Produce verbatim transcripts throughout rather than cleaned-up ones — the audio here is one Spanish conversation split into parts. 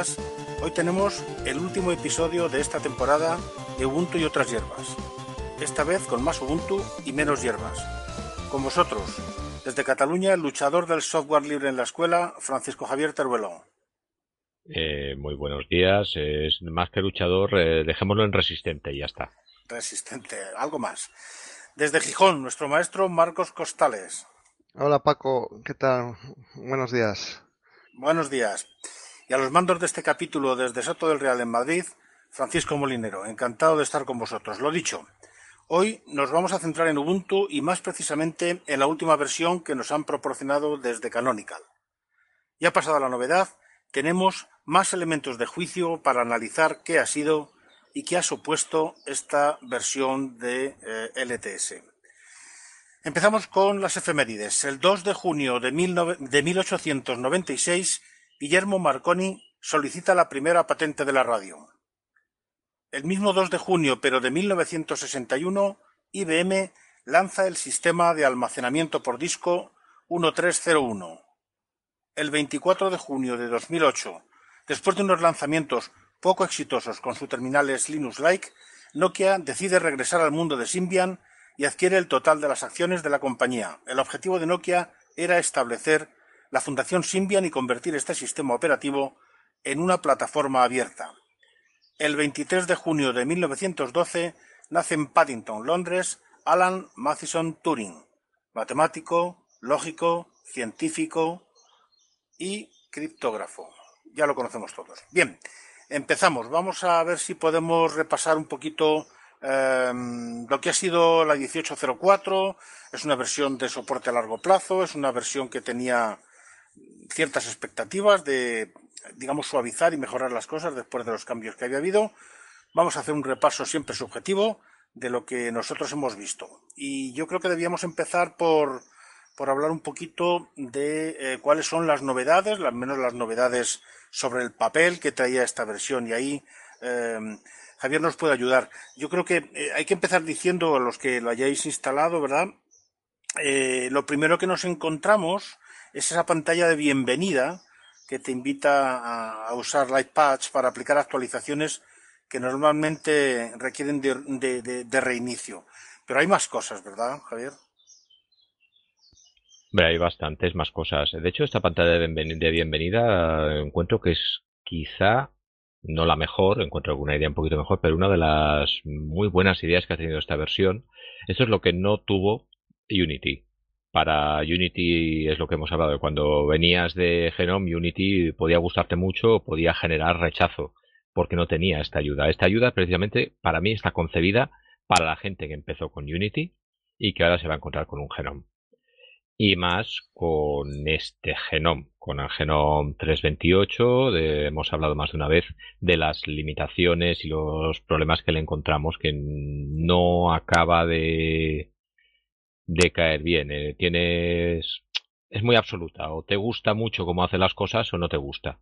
días. Hoy tenemos el último episodio de esta temporada de Ubuntu y otras hierbas. Esta vez con más Ubuntu y menos hierbas. Con vosotros, desde Cataluña, el luchador del software libre en la escuela, Francisco Javier Terueló. Eh, muy buenos días. Es más que luchador, eh, dejémoslo en resistente y ya está. Resistente, algo más. Desde Gijón, nuestro maestro Marcos Costales. Hola Paco, ¿qué tal? Buenos días. Buenos días. Y a los mandos de este capítulo desde Soto del Real en Madrid, Francisco Molinero. Encantado de estar con vosotros. Lo dicho, hoy nos vamos a centrar en Ubuntu y más precisamente en la última versión que nos han proporcionado desde Canonical. Ya pasada la novedad, tenemos más elementos de juicio para analizar qué ha sido y qué ha supuesto esta versión de eh, L T S. Empezamos con las efemérides. El dos de junio de, de mil ochocientos noventa y seis, Guillermo Marconi solicita la primera patente de la radio. El mismo dos de junio, pero de mil novecientos sesenta y uno, I B M lanza el sistema de almacenamiento por disco trece cero uno. El veinticuatro de junio de dos mil ocho, después de unos lanzamientos poco exitosos con sus terminales Linux-like, Nokia decide regresar al mundo de Symbian y adquiere el total de las acciones de la compañía. El objetivo de Nokia era establecer la fundación Symbian y convertir este sistema operativo en una plataforma abierta. El veintitrés de junio de mil novecientos doce nace en Paddington, Londres, Alan Matheson Turing, matemático, lógico, científico y criptógrafo. Ya lo conocemos todos. Bien, empezamos. Vamos a ver si podemos repasar un poquito eh, lo que ha sido la dieciocho cero cuatro. Es una versión de soporte a largo plazo, es una versión que tenía ciertas expectativas de, digamos, suavizar y mejorar las cosas después de los cambios que había habido. Vamos a hacer un repaso siempre subjetivo de lo que nosotros hemos visto. Y yo creo que debíamos empezar por, por hablar un poquito de eh, cuáles son las novedades, al menos las novedades sobre el papel que traía esta versión. Y ahí eh, Javier nos puede ayudar. Yo creo que eh, hay que empezar diciendo a los que lo hayáis instalado, ¿verdad? Eh, lo primero que nos encontramos es esa pantalla de bienvenida que te invita a, a usar Lightpatch para aplicar actualizaciones que normalmente requieren de, de, de, de reinicio. Pero hay más cosas, ¿verdad, Javier? Hombre, hay bastantes más cosas. De hecho, esta pantalla de bienvenida, de bienvenida encuentro que es quizá no la mejor, encuentro alguna idea un poquito mejor, pero una de las muy buenas ideas que ha tenido esta versión. Esto es lo que no tuvo Unity. Para Unity es lo que hemos hablado, de cuando venías de Genome, Unity podía gustarte mucho, podía generar rechazo, porque no tenía esta ayuda. Esta ayuda precisamente para mí está concebida para la gente que empezó con Unity y que ahora se va a encontrar con un Genome. Y más con este Genome, con el Genome trescientos veintiocho, de, hemos hablado más de una vez de las limitaciones y los problemas que le encontramos, que no acaba de de caer bien. Eh, tienes es muy absoluta, o te gusta mucho cómo hace las cosas o no te gusta.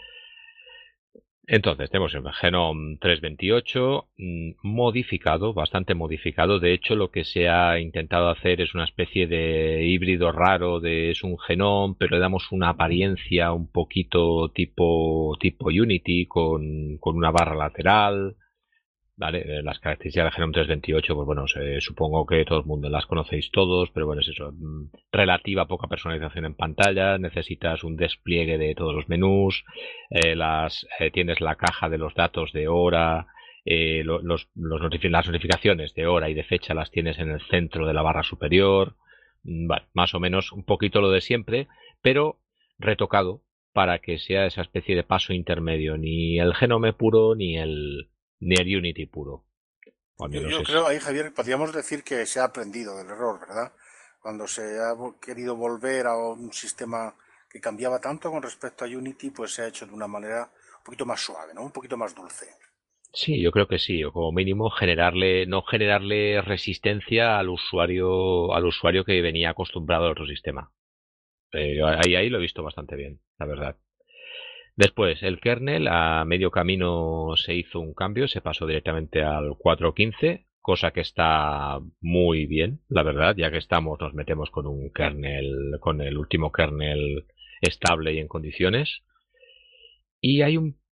Entonces tenemos el Genome trescientos veintiocho mmm, modificado, bastante modificado. De hecho, lo que se ha intentado hacer es una especie de híbrido raro, de es un Genome, pero le damos una apariencia un poquito tipo tipo Unity, con, con una barra lateral. Vale, las características del Genome trescientos veintiocho, pues bueno, se, supongo que todo el mundo las conocéis todos, pero bueno, es eso, relativa poca personalización en pantalla, necesitas un despliegue de todos los menús, eh, las eh, tienes la caja de los datos de hora, eh, los, los, los notific las notificaciones de hora y de fecha las tienes en el centro de la barra superior, vale, más o menos un poquito lo de siempre, pero retocado para que sea esa especie de paso intermedio, ni el Genome puro ni el ni el Unity puro. Yo, yo creo ahí, Javier, podríamos decir que se ha aprendido del error, ¿verdad? Cuando se ha querido volver a un sistema que cambiaba tanto con respecto a Unity, pues se ha hecho de una manera un poquito más suave, ¿no? Un poquito más dulce. Sí, yo creo que sí, o como mínimo generarle, no generarle resistencia al usuario, al usuario que venía acostumbrado al otro sistema. Eh, ahí, ahí lo he visto bastante bien, la verdad. Después, el kernel, a medio camino se hizo un cambio, se pasó directamente al cuatro punto quince, cosa que está muy bien, la verdad, ya que estamos, nos metemos con un kernel, con el último kernel estable y en condiciones. Y hay un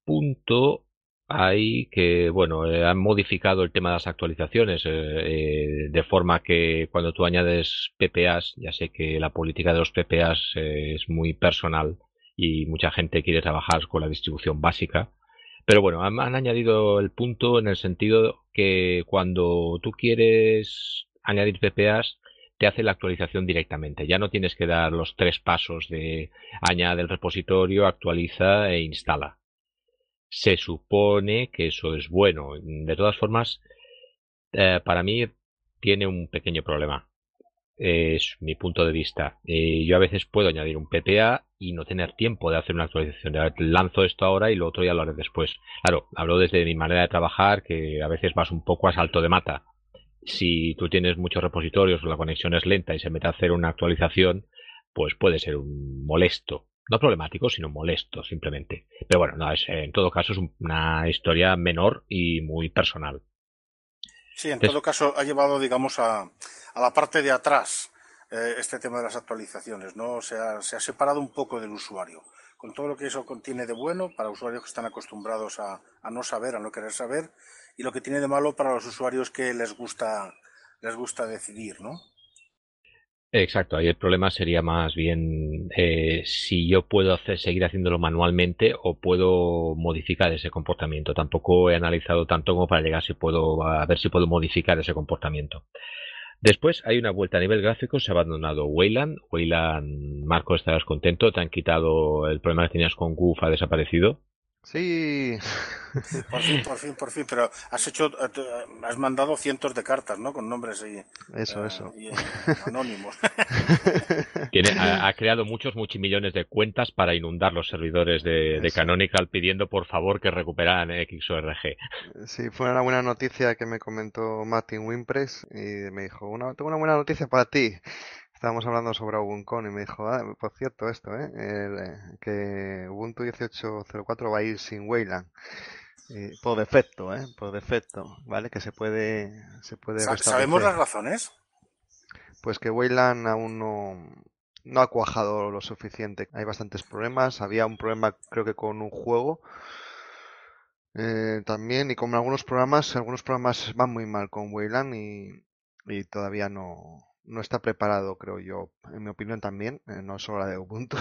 punto hay que, bueno, eh, han modificado el tema de las actualizaciones, eh, eh, de forma que cuando tú añades P P As, ya sé que la política de los P P As eh, es muy personal y mucha gente quiere trabajar con la distribución básica, pero bueno, han, han añadido el punto en el sentido que cuando tú quieres añadir P P As, te hace la actualización directamente. Ya no tienes que dar los tres pasos de añade el repositorio, actualiza e instala. Se supone que eso es bueno. De todas formas, eh, para mí tiene un pequeño problema. Es mi punto de vista. Eh, yo a veces puedo añadir un P P A y no tener tiempo de hacer una actualización. Lanzo esto ahora y lo otro ya lo haré después. Claro, hablo desde mi manera de trabajar, que a veces vas un poco a salto de mata. Si tú tienes muchos repositorios o la conexión es lenta y se mete a hacer una actualización, pues puede ser un molesto. No problemático, sino molesto, simplemente. Pero bueno, no, es, en todo caso es una historia menor y muy personal. Sí, en todo caso ha llevado, digamos, a, a la parte de atrás eh, este tema de las actualizaciones, ¿no? Se ha, se ha separado un poco del usuario, con todo lo que eso contiene de bueno para usuarios que están acostumbrados a, a no saber, a no querer saber, y lo que tiene de malo para los usuarios que les gusta, les gusta decidir, ¿no? Exacto, ahí el problema sería más bien eh, si yo puedo hacer, seguir haciéndolo manualmente o puedo modificar ese comportamiento. Tampoco he analizado tanto como para llegar si puedo, a ver si puedo modificar ese comportamiento. Después hay una vuelta a nivel gráfico, se ha abandonado Wayland. Wayland, Marco, estarás contento, te han quitado el problema que tenías con Goof, ha desaparecido. Sí. Por fin, por fin, por fin, pero has hecho, has mandado cientos de cartas, ¿no? Con nombres y, eso, eh, eso. y eh, anónimos. Tiene, ha, ha creado muchos multimillones de cuentas para inundar los servidores de, de Canonical pidiendo por favor que recuperaran X O R G. Sí, fue una buena noticia que me comentó Martin Wimpress y me dijo, una, tengo una buena noticia para ti. Estábamos hablando sobre Ubuntu y me dijo, ah, por cierto esto, ¿eh? El, que Ubuntu dieciocho cero cuatro va a ir sin Wayland. Y por defecto, ¿eh? Por defecto, ¿vale? Que se puede, se puede restablecer. ¿Sabemos las razones? Pues que Wayland aún no, no ha cuajado lo suficiente. Hay bastantes problemas. Había un problema, creo que con un juego eh, también, y con algunos programas. Algunos programas van muy mal con Wayland y, y todavía no, no está preparado, creo yo, en mi opinión también, eh, no solo la de Ubuntu.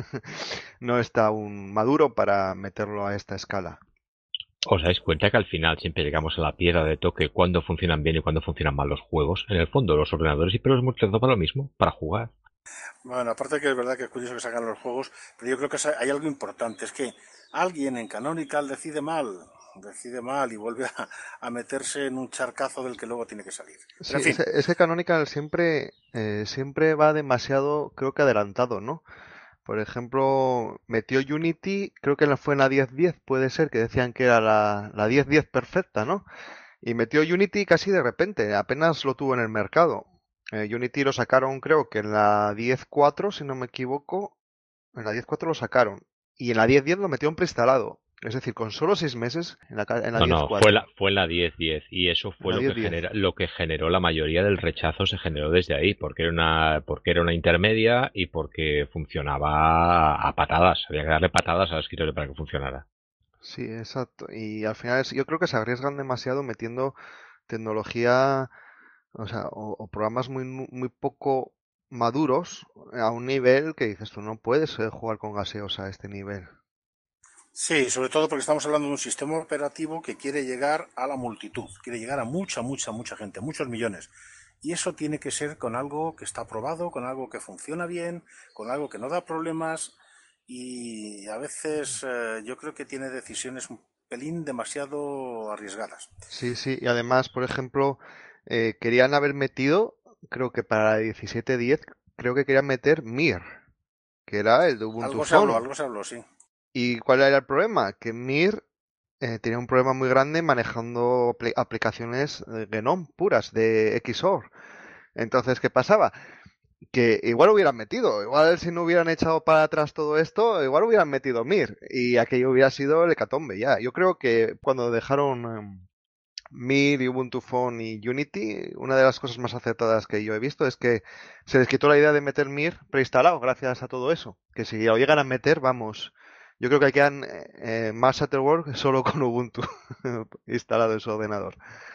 No está aún maduro para meterlo a esta escala. ¿Os dais cuenta que al final siempre llegamos a la piedra de toque cuando funcionan bien y cuando funcionan mal los juegos? En el fondo, los ordenadores siempre los hemos utilizado para lo mismo, para jugar. Bueno, aparte de que es verdad que es curioso que sacan los juegos, pero yo creo que hay algo importante, es que alguien en Canonical decide mal, decide mal y vuelve a, a meterse en un charcazo del que luego tiene que salir. Pero, sí, en fin. es, es que Canonical siempre, eh, siempre va demasiado, creo que adelantado, ¿no? Por ejemplo, metió Unity, creo que fue en la diez diez, puede ser, que decían que era la, la diez diez perfecta, ¿no? Y metió Unity casi de repente, apenas lo tuvo en el mercado. Eh, Unity lo sacaron, creo que en la diez cuatro, si no me equivoco. En la diez cuatro lo sacaron. Y en la diez diez lo metió en preinstalado. Es decir, con solo seis meses en la, en la no, diez no, cuatro. fue, la, fue en la diez diez y eso fue lo que, genera, lo que generó la mayoría del rechazo, se generó desde ahí, porque era una, porque era una intermedia y porque funcionaba a patadas. Había que darle patadas al escritorio para que funcionara. Sí, exacto. Y al final yo creo que se arriesgan demasiado metiendo tecnología, o sea, o, o programas muy, muy poco maduros a un nivel que dices tú no puedes jugar con gaseos a este nivel. Sí, sobre todo porque estamos hablando de un sistema operativo que quiere llegar a la multitud, quiere llegar a mucha, mucha, mucha gente, muchos millones. Y eso tiene que ser con algo que está probado, con algo que funciona bien, con algo que no da problemas. Y a veces eh, yo creo que tiene decisiones un pelín demasiado arriesgadas. Sí, sí, y además, por ejemplo, eh, querían haber metido, creo que para la diecisiete diez, creo que querían meter Mir, que era el de Ubuntu Algo se Phone. habló, algo se habló, sí. ¿Y cuál era el problema? Que Mir eh, tenía un problema muy grande manejando apl aplicaciones eh, GNOME puras de X O R. Entonces, ¿qué pasaba? Que igual hubieran metido, igual si no hubieran echado para atrás todo esto, igual hubieran metido Mir y aquello hubiera sido el hecatombe ya. Yo creo que cuando dejaron um, Mir y Ubuntu Phone y Unity, una de las cosas más acertadas que yo he visto es que se les quitó la idea de meter Mir preinstalado gracias a todo eso. Que si lo llegan a meter, vamos, Yo creo que quedan eh, más Shutterworks solo con Ubuntu instalado en su ordenador.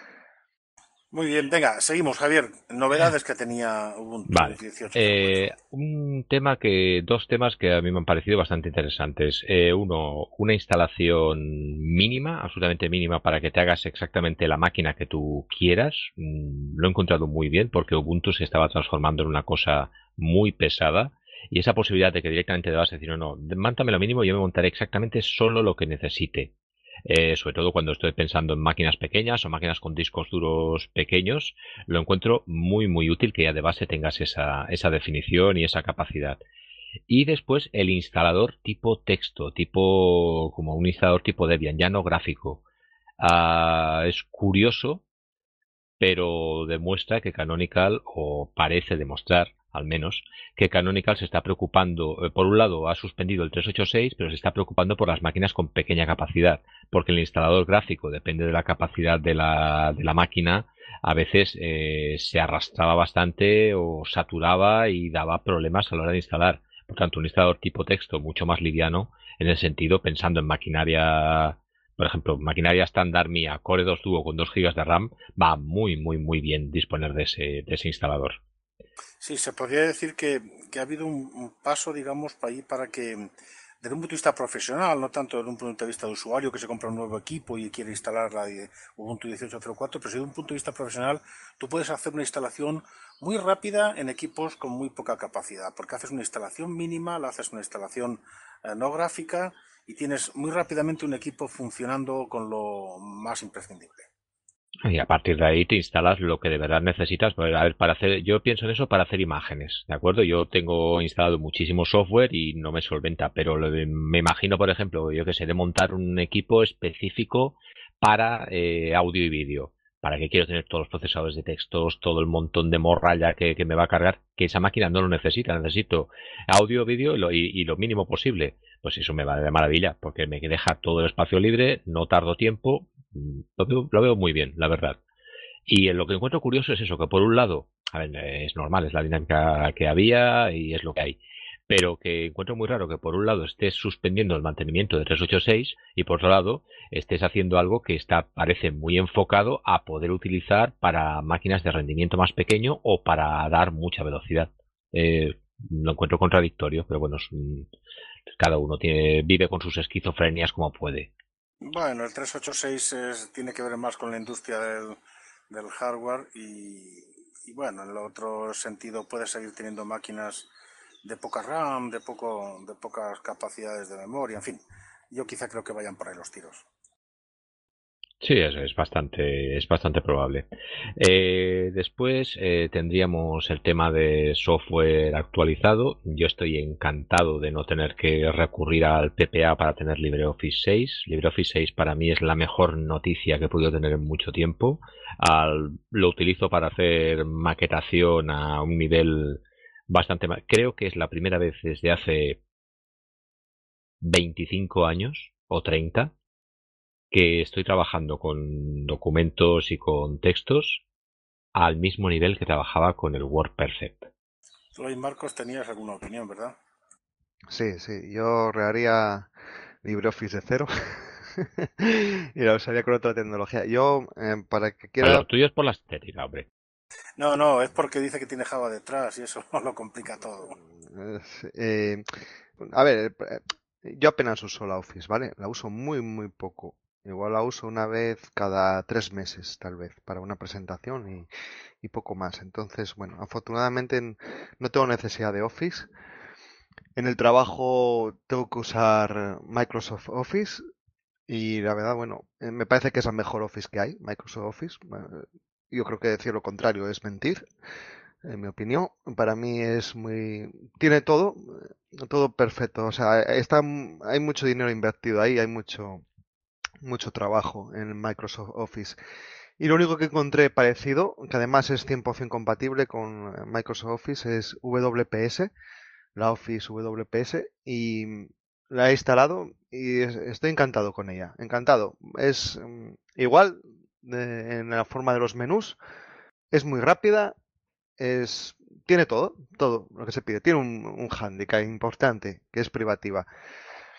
Muy bien, venga, seguimos, Javier. Novedades que tenía Ubuntu Vale. dieciocho cero cuatro. Eh, un tema que, dos temas que a mí me han parecido bastante interesantes. Eh, uno, una instalación mínima, absolutamente mínima, para que te hagas exactamente la máquina que tú quieras. Mm, Lo he encontrado muy bien porque Ubuntu se estaba transformando en una cosa muy pesada. Y esa posibilidad de que directamente te vas a decir, no, no, mántame lo mínimo y yo me montaré exactamente solo lo que necesite. Eh, sobre todo cuando estoy pensando en máquinas pequeñas o máquinas con discos duros pequeños, lo encuentro muy muy útil que ya de base tengas esa, esa definición y esa capacidad. Y después el instalador tipo texto, tipo como un instalador tipo Debian, ya no gráfico. Ah, es curioso, pero demuestra que Canonical, o parece demostrar al menos, que Canonical se está preocupando, eh, por un lado ha suspendido el trescientos ochenta y seis, pero se está preocupando por las máquinas con pequeña capacidad, porque el instalador gráfico depende de la capacidad de la, de la máquina, a veces eh, se arrastraba bastante o saturaba y daba problemas a la hora de instalar. Por tanto, un instalador tipo texto mucho más liviano, en el sentido, pensando en maquinaria, por ejemplo, maquinaria estándar mía, Core dos Duo con dos gigas de RAM, va muy, muy, muy bien disponer de ese, de ese instalador. Sí, se podría decir que, que ha habido un, un paso, digamos, para ahí para que, desde un punto de vista profesional, no tanto desde un punto de vista de usuario que se compra un nuevo equipo y quiere instalar la de Ubuntu dieciocho cero cuatro, pero si desde un punto de vista profesional, tú puedes hacer una instalación muy rápida en equipos con muy poca capacidad, porque haces una instalación mínima, la haces una instalación eh, no gráfica y tienes muy rápidamente un equipo funcionando con lo más imprescindible. Y a partir de ahí te instalas lo que de verdad necesitas. Pues, a ver, para hacer, yo pienso en eso para hacer imágenes, ¿de acuerdo? Yo tengo instalado muchísimo software y no me solventa, pero lo de- me imagino, por ejemplo, yo que sé, de montar un equipo específico para eh, audio y vídeo. ¿Para qué quiero tener todos los procesadores de textos, todo el montón de morralla que, que me va a cargar? Que esa máquina no lo necesita, necesito audio, vídeo y lo, y, y lo mínimo posible. Pues eso me va de maravilla, porque me deja todo el espacio libre, no tardo tiempo, lo veo, lo veo muy bien, la verdad. Y en lo que encuentro curioso es eso, que por un lado, a ver, es normal, es la dinámica que había y es lo que hay. Pero que encuentro muy raro que por un lado estés suspendiendo el mantenimiento de trescientos ochenta y seis y por otro lado estés haciendo algo que está, parece muy enfocado a poder utilizar para máquinas de rendimiento más pequeño o para dar mucha velocidad. Eh, lo encuentro contradictorio, pero bueno, es un- cada uno tiene, vive con sus esquizofrenias como puede. Bueno, el trescientos ochenta y seis es- tiene que ver más con la industria del, del hardware y, y bueno, en el otro sentido puede seguir teniendo máquinas de poca RAM, de poco, de pocas capacidades de memoria, en fin. Yo quizá creo que vayan por ahí los tiros. Sí, es, es bastante, es bastante probable. Eh, después eh, tendríamos el tema de software actualizado. Yo estoy encantado de no tener que recurrir al P P A para tener LibreOffice seis. LibreOffice seis para mí es la mejor noticia que he podido tener en mucho tiempo. Al- lo utilizo para hacer maquetación a un nivel bastante ma- Creo que es la primera vez desde hace veinticinco años o treinta que estoy trabajando con documentos y con textos al mismo nivel que trabajaba con el WordPerfect. Tú ahí, Marcos, tenías alguna opinión, ¿verdad? Sí, sí, yo reharía LibreOffice de cero y la usaría con otra tecnología. Yo, eh, para que Pero quiera, lo tuyo es por la estética, hombre. No, no, es porque dice que tiene Java detrás y eso lo complica todo. eh, eh, a ver, eh, yo apenas uso la Office, ¿vale? La uso muy, muy poco. Igual la uso una vez cada tres meses, tal vez, para una presentación y, y poco más. Entonces, bueno, afortunadamente n- no tengo necesidad de Office. En el trabajo tengo que usar Microsoft Office y la verdad, bueno, eh, me parece que es la mejor Office que hay, Microsoft Office. Eh, Yo creo que decir lo contrario es mentir, en mi opinión. Para mí es muy... Tiene todo, eh, todo perfecto. O sea, está, m- hay mucho dinero invertido ahí, hay mucho, mucho trabajo en Microsoft Office. Y lo único que encontré parecido, que además es cien por ciento compatible con eh, Microsoft Office, es W P S, la Office W P S, y la he instalado y es- estoy encantado con ella. Encantado. Es mm, igual de- en la forma de los menús, es muy rápida, es tiene todo, todo lo que se pide. Tiene un, un hándicap importante, que es privativa.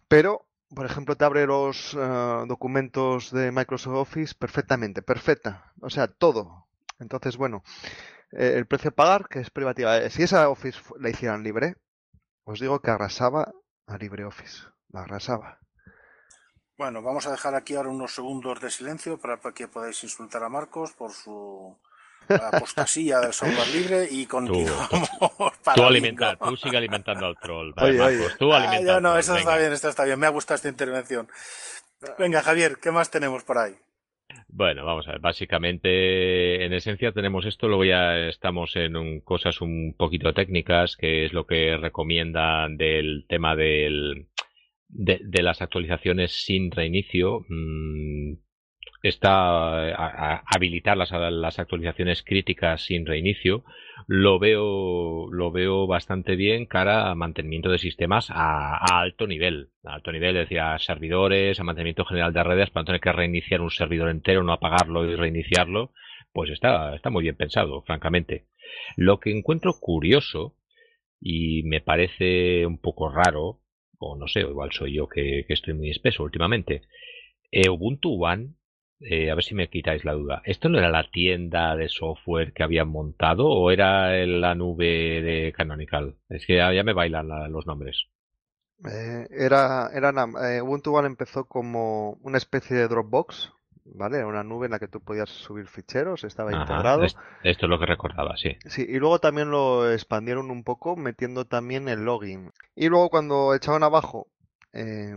Pero, por ejemplo, te abre los uh, documentos de Microsoft Office perfectamente, perfecta. O sea, todo. Entonces, bueno, eh, el precio a pagar, que es privativa. Eh, si esa Office la hicieran libre, os digo que arrasaba a LibreOffice. La arrasaba. Bueno, vamos a dejar aquí ahora unos segundos de silencio para que podáis insultar a Marcos por su apostasía del software libre y Tú, tú, continuamos tú para bingo. alimentar, tú sigue alimentando al troll, vale, Oye, oye. Marcos, tú Ah, alimenta yo al no, troll, eso está venga. bien, esto está bien. Me ha gustado esta intervención. Venga, Javier, ¿qué más tenemos por ahí? Bueno, vamos a ver, básicamente, en esencia tenemos esto, luego ya estamos en un- cosas un poquito técnicas, que es lo que recomiendan del tema del, de, de las actualizaciones sin reinicio. Mm, está a, a habilitar las, las actualizaciones críticas sin reinicio. Lo veo, lo veo bastante bien cara a mantenimiento de sistemas a, a alto nivel. A alto nivel, es decir, a servidores, a mantenimiento general de redes, para no tener que reiniciar un servidor entero, no apagarlo y reiniciarlo. Pues está, está muy bien pensado, francamente. Lo que encuentro curioso y me parece un poco raro, o no sé, o igual soy yo que, que estoy muy espeso últimamente, eh, Ubuntu One, eh, a ver si me quitáis la duda. ¿Esto no era la tienda de software que habían montado o era en la nube de Canonical? Es que ya, ya me bailan la- los nombres. Eh, era, era una- eh, Ubuntu One empezó como una especie de Dropbox, ¿vale? Era una nube en la que tú podías subir ficheros, estaba Ajá, integrado. es- esto es lo que recordaba, sí. Sí, y luego también lo expandieron un poco metiendo también el login. Y luego cuando echaban abajo eh,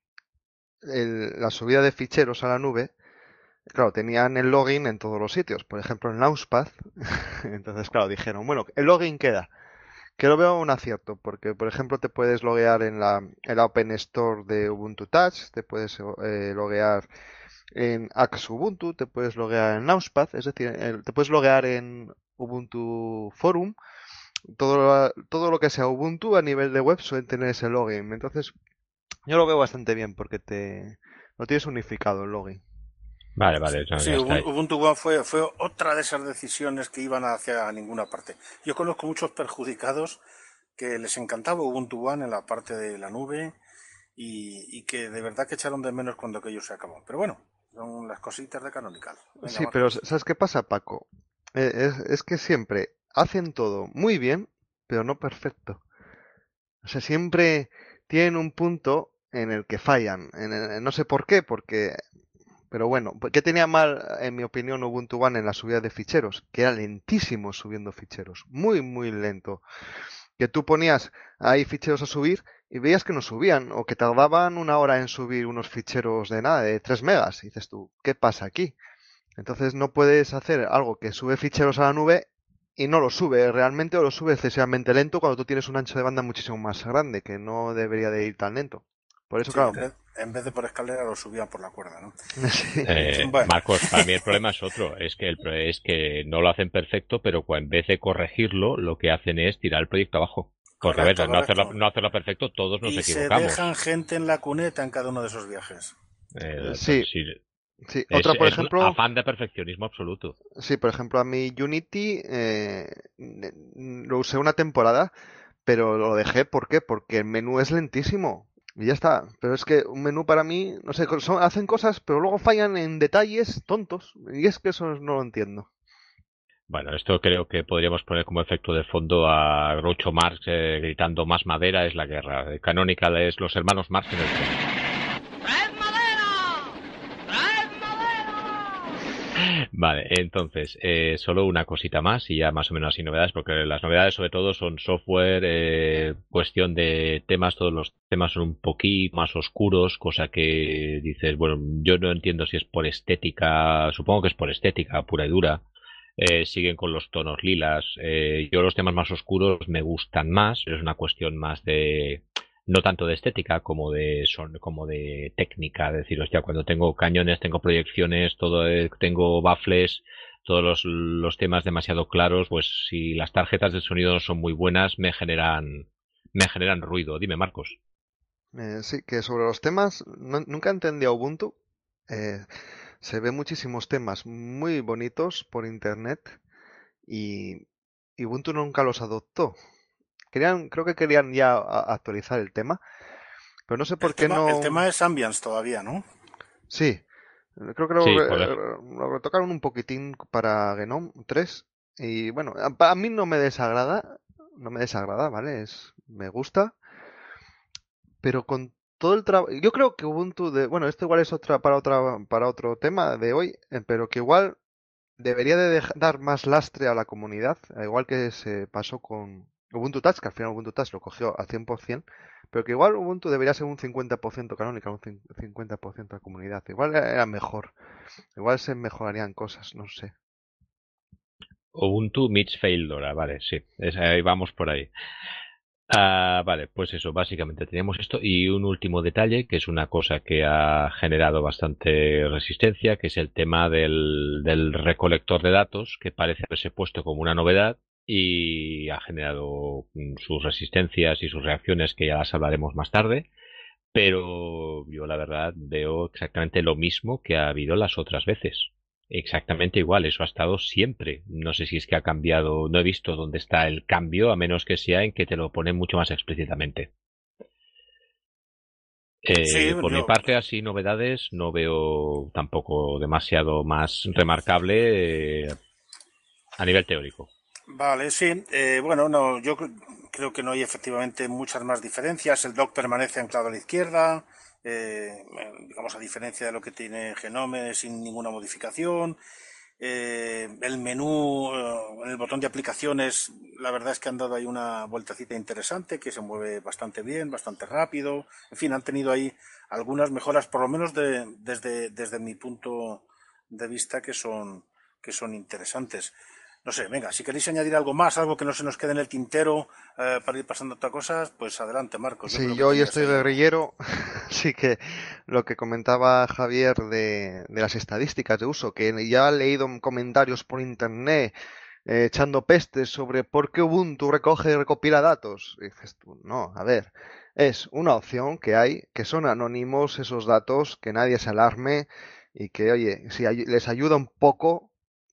el- la subida de ficheros a la nube, claro, tenían el login en todos los sitios, por ejemplo en Launchpad. Entonces, claro, dijeron, bueno, el login queda. Que lo veo un acierto, porque por ejemplo te puedes loguear en la, en la Open Store de Ubuntu Touch, te puedes eh, loguear en Axe Ubuntu, te puedes loguear en Launchpad, es decir, el- te puedes loguear en Ubuntu Forum, todo, lo- todo lo que sea Ubuntu a nivel de web suele tener ese login. Entonces, yo lo veo bastante bien porque te lo tienes unificado el login. Vale, vale, no, Sí, ya está. Ubuntu One fue, fue otra de esas decisiones que iban hacia ninguna parte. Yo conozco muchos perjudicados que les encantaba Ubuntu One en la parte de la nube y, y que de verdad que echaron de menos cuando aquello se acabó. Pero bueno, son las cositas de Canonical. Venga, Sí, pero Marcos. ¿sabes qué pasa, Paco? Eh, es, es que siempre hacen todo muy bien, pero no perfecto. O sea, siempre tienen un punto en el que fallan. En el- no sé por qué, porque... Pero bueno, ¿qué tenía mal, en mi opinión, Ubuntu One en la subida de ficheros? Que era lentísimo subiendo ficheros. Muy, muy lento. Que tú ponías ahí ficheros a subir y veías que no subían, o que tardaban una hora en subir unos ficheros de nada, de tres megas. Y dices tú, ¿qué pasa aquí? Entonces no puedes hacer algo que sube ficheros a la nube y no lo sube realmente o lo sube excesivamente lento cuando tú tienes un ancho de banda muchísimo más grande, que no debería de ir tan lento. Por eso, Sí, en claro, vez, en vez de por escalera lo subían por la cuerda, ¿no? sí, Eh, Bueno, Marcos, para mí el problema es otro, es que el pro- es que no lo hacen perfecto, pero cua- en vez de corregirlo, lo que hacen es tirar el proyecto abajo. Porque a correcto, ver, no hacerlo, correcto. no hacerlo perfecto, todos nos Y se equivocamos. dejan gente en la cuneta en cada uno de esos viajes. Eh, Eh, pues sí, sí, sí. es, Otra, por es un ejemplo, afán de perfeccionismo absoluto. sí, por ejemplo, a mí Unity eh, ne- lo usé una temporada, pero lo dejé, ¿por qué? Porque el menú es lentísimo. Y ya está. Pero es que un menú para mí, no sé, son- hacen cosas, pero luego fallan en detalles tontos. Y es que eso no lo entiendo. Bueno, esto creo que podríamos poner como efecto de fondo a Groucho Marx eh, gritando más madera es la guerra. Canonical es los hermanos Marx en el tren. ¡Traed madera! ¡Traed madera! Vale, entonces, eh, solo una cosita más y ya más o menos así novedades, porque las novedades sobre todo son software, eh, cuestión de temas, todos los temas son un poquito más oscuros, cosa que dices, bueno, yo no entiendo si es por estética, supongo que es por estética pura y dura. Eh, siguen con los tonos lilas. Eh, yo los temas más oscuros me gustan más, es una cuestión más de no tanto de estética como de son como de técnica, deciros ya cuando tengo cañones, tengo proyecciones, todo eh, tengo baffles, todos los, los temas demasiado claros, pues si las tarjetas de sonido no son muy buenas me generan me generan ruido. Dime, Marcos. Eh, sí, que sobre los temas, no- nunca entendí a Ubuntu. Eh, se ve muchísimos temas muy bonitos por internet y, y Ubuntu nunca los adoptó. Querían, creo que querían ya a- actualizar el tema, Pero no sé El por qué tema, el no... tema es Ambience todavía, ¿no? Sí, creo que lo, Sí, re- correcto. lo retocaron un poquitín para Gnome tres. Y bueno, a, a mí no me desagrada, no me desagrada, ¿vale? Es, me gusta, pero con todo el trabajo... Yo creo que Ubuntu de... Bueno, esto igual es otra para otra para otro tema de hoy, eh, pero que igual debería de dej- dar más lastre a la comunidad, al igual que se pasó con Ubuntu Touch, que al final Ubuntu Touch lo cogió al cien por ciento, pero que igual Ubuntu debería ser un cincuenta por ciento canónica, un cin- cincuenta por ciento de comunidad. Igual era mejor, igual se mejorarían cosas, no sé. Ubuntu meets Fedora, vale, sí, es, ahí vamos por ahí. Ah, vale, pues eso, básicamente teníamos esto y un último detalle que es una cosa que ha generado bastante resistencia, que es el tema del, del recolector de datos, que parece haberse puesto como una novedad y ha generado mm, sus resistencias y sus reacciones que ya las hablaremos más tarde, pero yo la verdad veo exactamente lo mismo que ha habido las otras veces. Exactamente igual, eso ha estado siempre. No sé si es que ha cambiado, no he visto dónde está el cambio, a menos que sea en que te lo ponen mucho más explícitamente. Sí, Eh, por mi yo, parte, así novedades no veo tampoco demasiado más remarcable eh, a nivel teórico. vale, sí. Eh, bueno, no, yo cre- creo que no hay efectivamente muchas más diferencias. El dock permanece anclado a la izquierda, eh, eh, digamos a diferencia de lo que tiene Genome sin ninguna modificación. Eh, el menú, eh, en el botón de aplicaciones, la verdad es que han dado ahí una vueltecita interesante, que se mueve bastante bien, bastante rápido. En fin, han tenido ahí algunas mejoras, por lo menos de- desde, desde mi punto de vista, que son, que son interesantes. No sé, venga, si queréis añadir algo más, algo que no se nos quede en el tintero, eh, para ir pasando a otras cosas, pues adelante, Marcos. Yo Sí, creo que yo hoy tenías estoy ahí algo. guerrillero, así que lo que comentaba Javier de, de las estadísticas de uso, que ya he leído en comentarios por internet eh, echando pestes sobre por qué Ubuntu recoge y recopila datos. Y dices tú, no, a ver, es una opción que hay, que son anónimos esos datos, que nadie se alarme y que, oye, si ay- les ayuda un poco,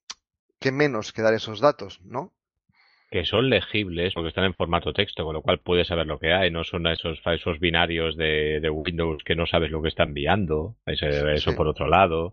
qué menos que dar esos datos, ¿no? Que son legibles porque están en formato texto, con lo cual puedes saber lo que hay, no son esos falsos binarios de, de Windows que no sabes lo que está enviando, eso, Sí. eso por otro lado,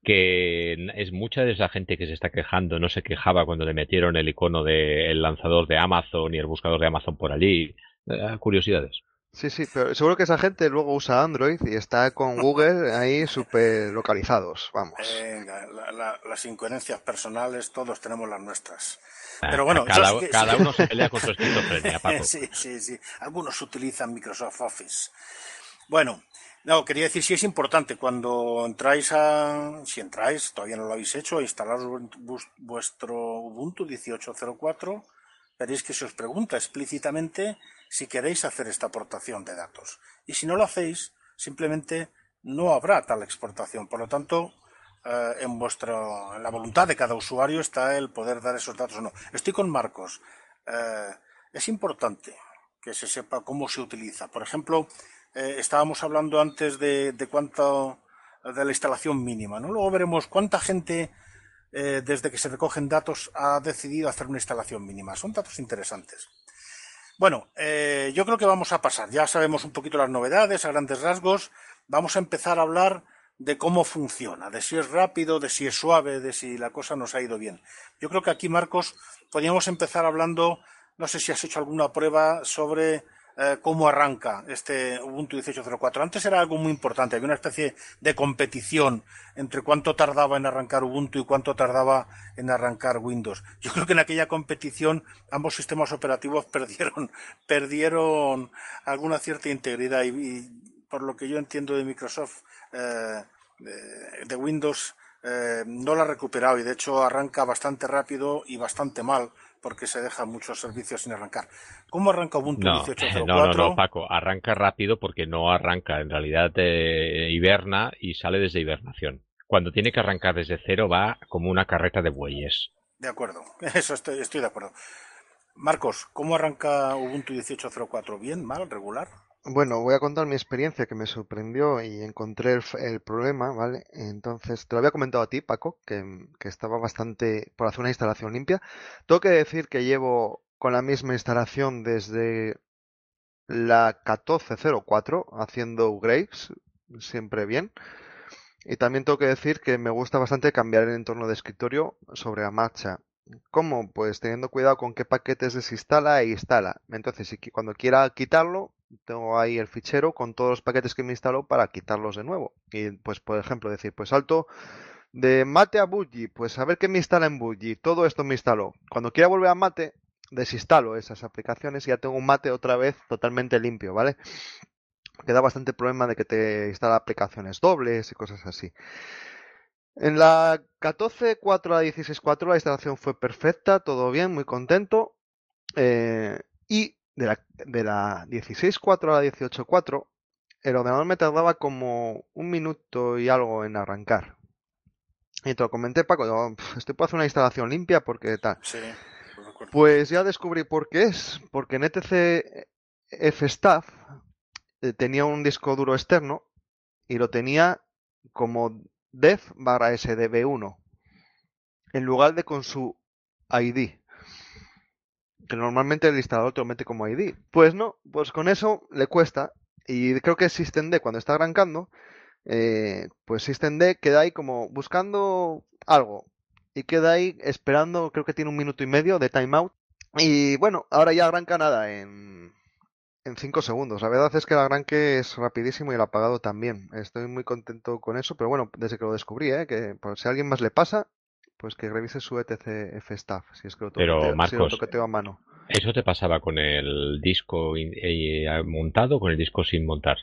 que es mucha de esa gente que se está quejando, no se quejaba cuando le metieron el icono del lanzador de Amazon y el buscador de Amazon por allí. Eh, curiosidades. Sí, sí, pero seguro que esa gente luego usa Android y está con Google ahí súper localizados, vamos. Venga, la- la- las incoherencias personales, todos tenemos las nuestras. Ah, Pero bueno, yo cada, sí que, sí cada uno se pelea con su esquizofrenia, que- Paco. sí, sí, sí. Algunos utilizan Microsoft Office. Bueno, no, quería decir, si es importante cuando entráis a, si entráis, todavía no lo habéis hecho, a instalar vu- vuestro Ubuntu dieciocho cero cuatro, veréis que se os pregunta explícitamente si queréis hacer esta aportación de datos. Y si no lo hacéis, simplemente no habrá tal exportación. Por lo tanto, eh, en vuestro, en la voluntad de cada usuario está el poder dar esos datos o no. Estoy con Marcos. Eh, es importante que se sepa cómo se utiliza. Por ejemplo, eh, estábamos hablando antes de, de cuánto de la instalación mínima, ¿no? Luego veremos cuánta gente eh, desde que se recogen datos ha decidido hacer una instalación mínima. Son datos interesantes. Bueno, eh, yo creo que vamos a pasar. Ya sabemos un poquito las novedades a grandes rasgos. Vamos a empezar a hablar de cómo funciona, de si es rápido, de si es suave, de si la cosa nos ha ido bien. Yo creo que aquí, Marcos, podríamos empezar hablando, no sé si has hecho alguna prueba sobre eh, cómo arranca este Ubuntu dieciocho cero cuatro. Antes era algo muy importante, había una especie de competición entre cuánto tardaba en arrancar Ubuntu y cuánto tardaba en arrancar Windows. Yo creo que en aquella competición ambos sistemas operativos perdieron, perdieron alguna cierta integridad y, y por lo que yo entiendo de Microsoft, eh, de, de Windows, eh, no la ha recuperado y de hecho arranca bastante rápido y bastante mal porque se dejan muchos servicios sin arrancar. ¿Cómo arranca Ubuntu No, no, no, no, dieciocho cero cuatro? Paco, arranca rápido porque no arranca, en realidad eh, hiberna y sale desde hibernación. Cuando tiene que arrancar desde cero va como una carreta de bueyes. De acuerdo, eso estoy, estoy de acuerdo. Marcos, ¿cómo arranca Ubuntu dieciocho cero cuatro? ¿Bien? ¿Mal? ¿Regular? Bueno, voy a contar mi experiencia que me sorprendió y encontré el, f- el problema, ¿vale? Entonces, te lo había comentado a ti, Paco, que, que estaba bastante por hacer una instalación limpia. Tengo que decir que llevo con la misma instalación desde la catorce cero cuatro haciendo upgrades, siempre bien. Y también tengo que decir que me gusta bastante cambiar el entorno de escritorio sobre la marcha. ¿Cómo? Pues teniendo cuidado con qué paquetes desinstala e instala. Entonces, si qui- cuando quiera quitarlo, tengo ahí el fichero con todos los paquetes que me instaló para quitarlos de nuevo. Y pues, por ejemplo, decir, pues salto de Mate a Bully, pues a ver qué me instala en Bully. Todo esto me instaló. Cuando quiera volver a Mate, desinstalo esas aplicaciones y ya tengo un Mate otra vez totalmente limpio, ¿vale? Que da bastante problema de que te instala aplicaciones dobles y cosas así. En la catorce cuatro a dieciséis cuatro la instalación fue perfecta, todo bien, muy contento. Eh, y de la, de la dieciséis cuatro a la dieciocho cuatro el ordenador me tardaba como un minuto y algo en arrancar. Y te lo comenté, Paco, digo, "Pf, estoy por hacer una instalación limpia porque tal. Sí, lo recuerdo. Pues ya descubrí por qué es, porque en E T C F-Staff eh, tenía un disco duro externo y lo tenía como dev barra S D B uno en lugar de con su I D, que normalmente el instalador te lo mete como I D. Pues no, pues con eso le cuesta. Y creo que SystemD cuando está arrancando, eh, pues SystemD queda ahí como buscando algo. Y queda ahí esperando, creo que tiene un minuto y medio de timeout. Y bueno, ahora ya arranca nada en, en cinco segundos. La verdad es que el arranque es rapidísimo y el apagado también. Estoy muy contento con eso, pero bueno, desde que lo descubrí, ¿eh? Que por si a alguien más le pasa, pues que revise su E T C F-Staff, si es que lo Pero toqueteo, si lo Marcos, toqueteo a mano. ¿eso te pasaba con el disco in- eh, montado o con el disco sin montar?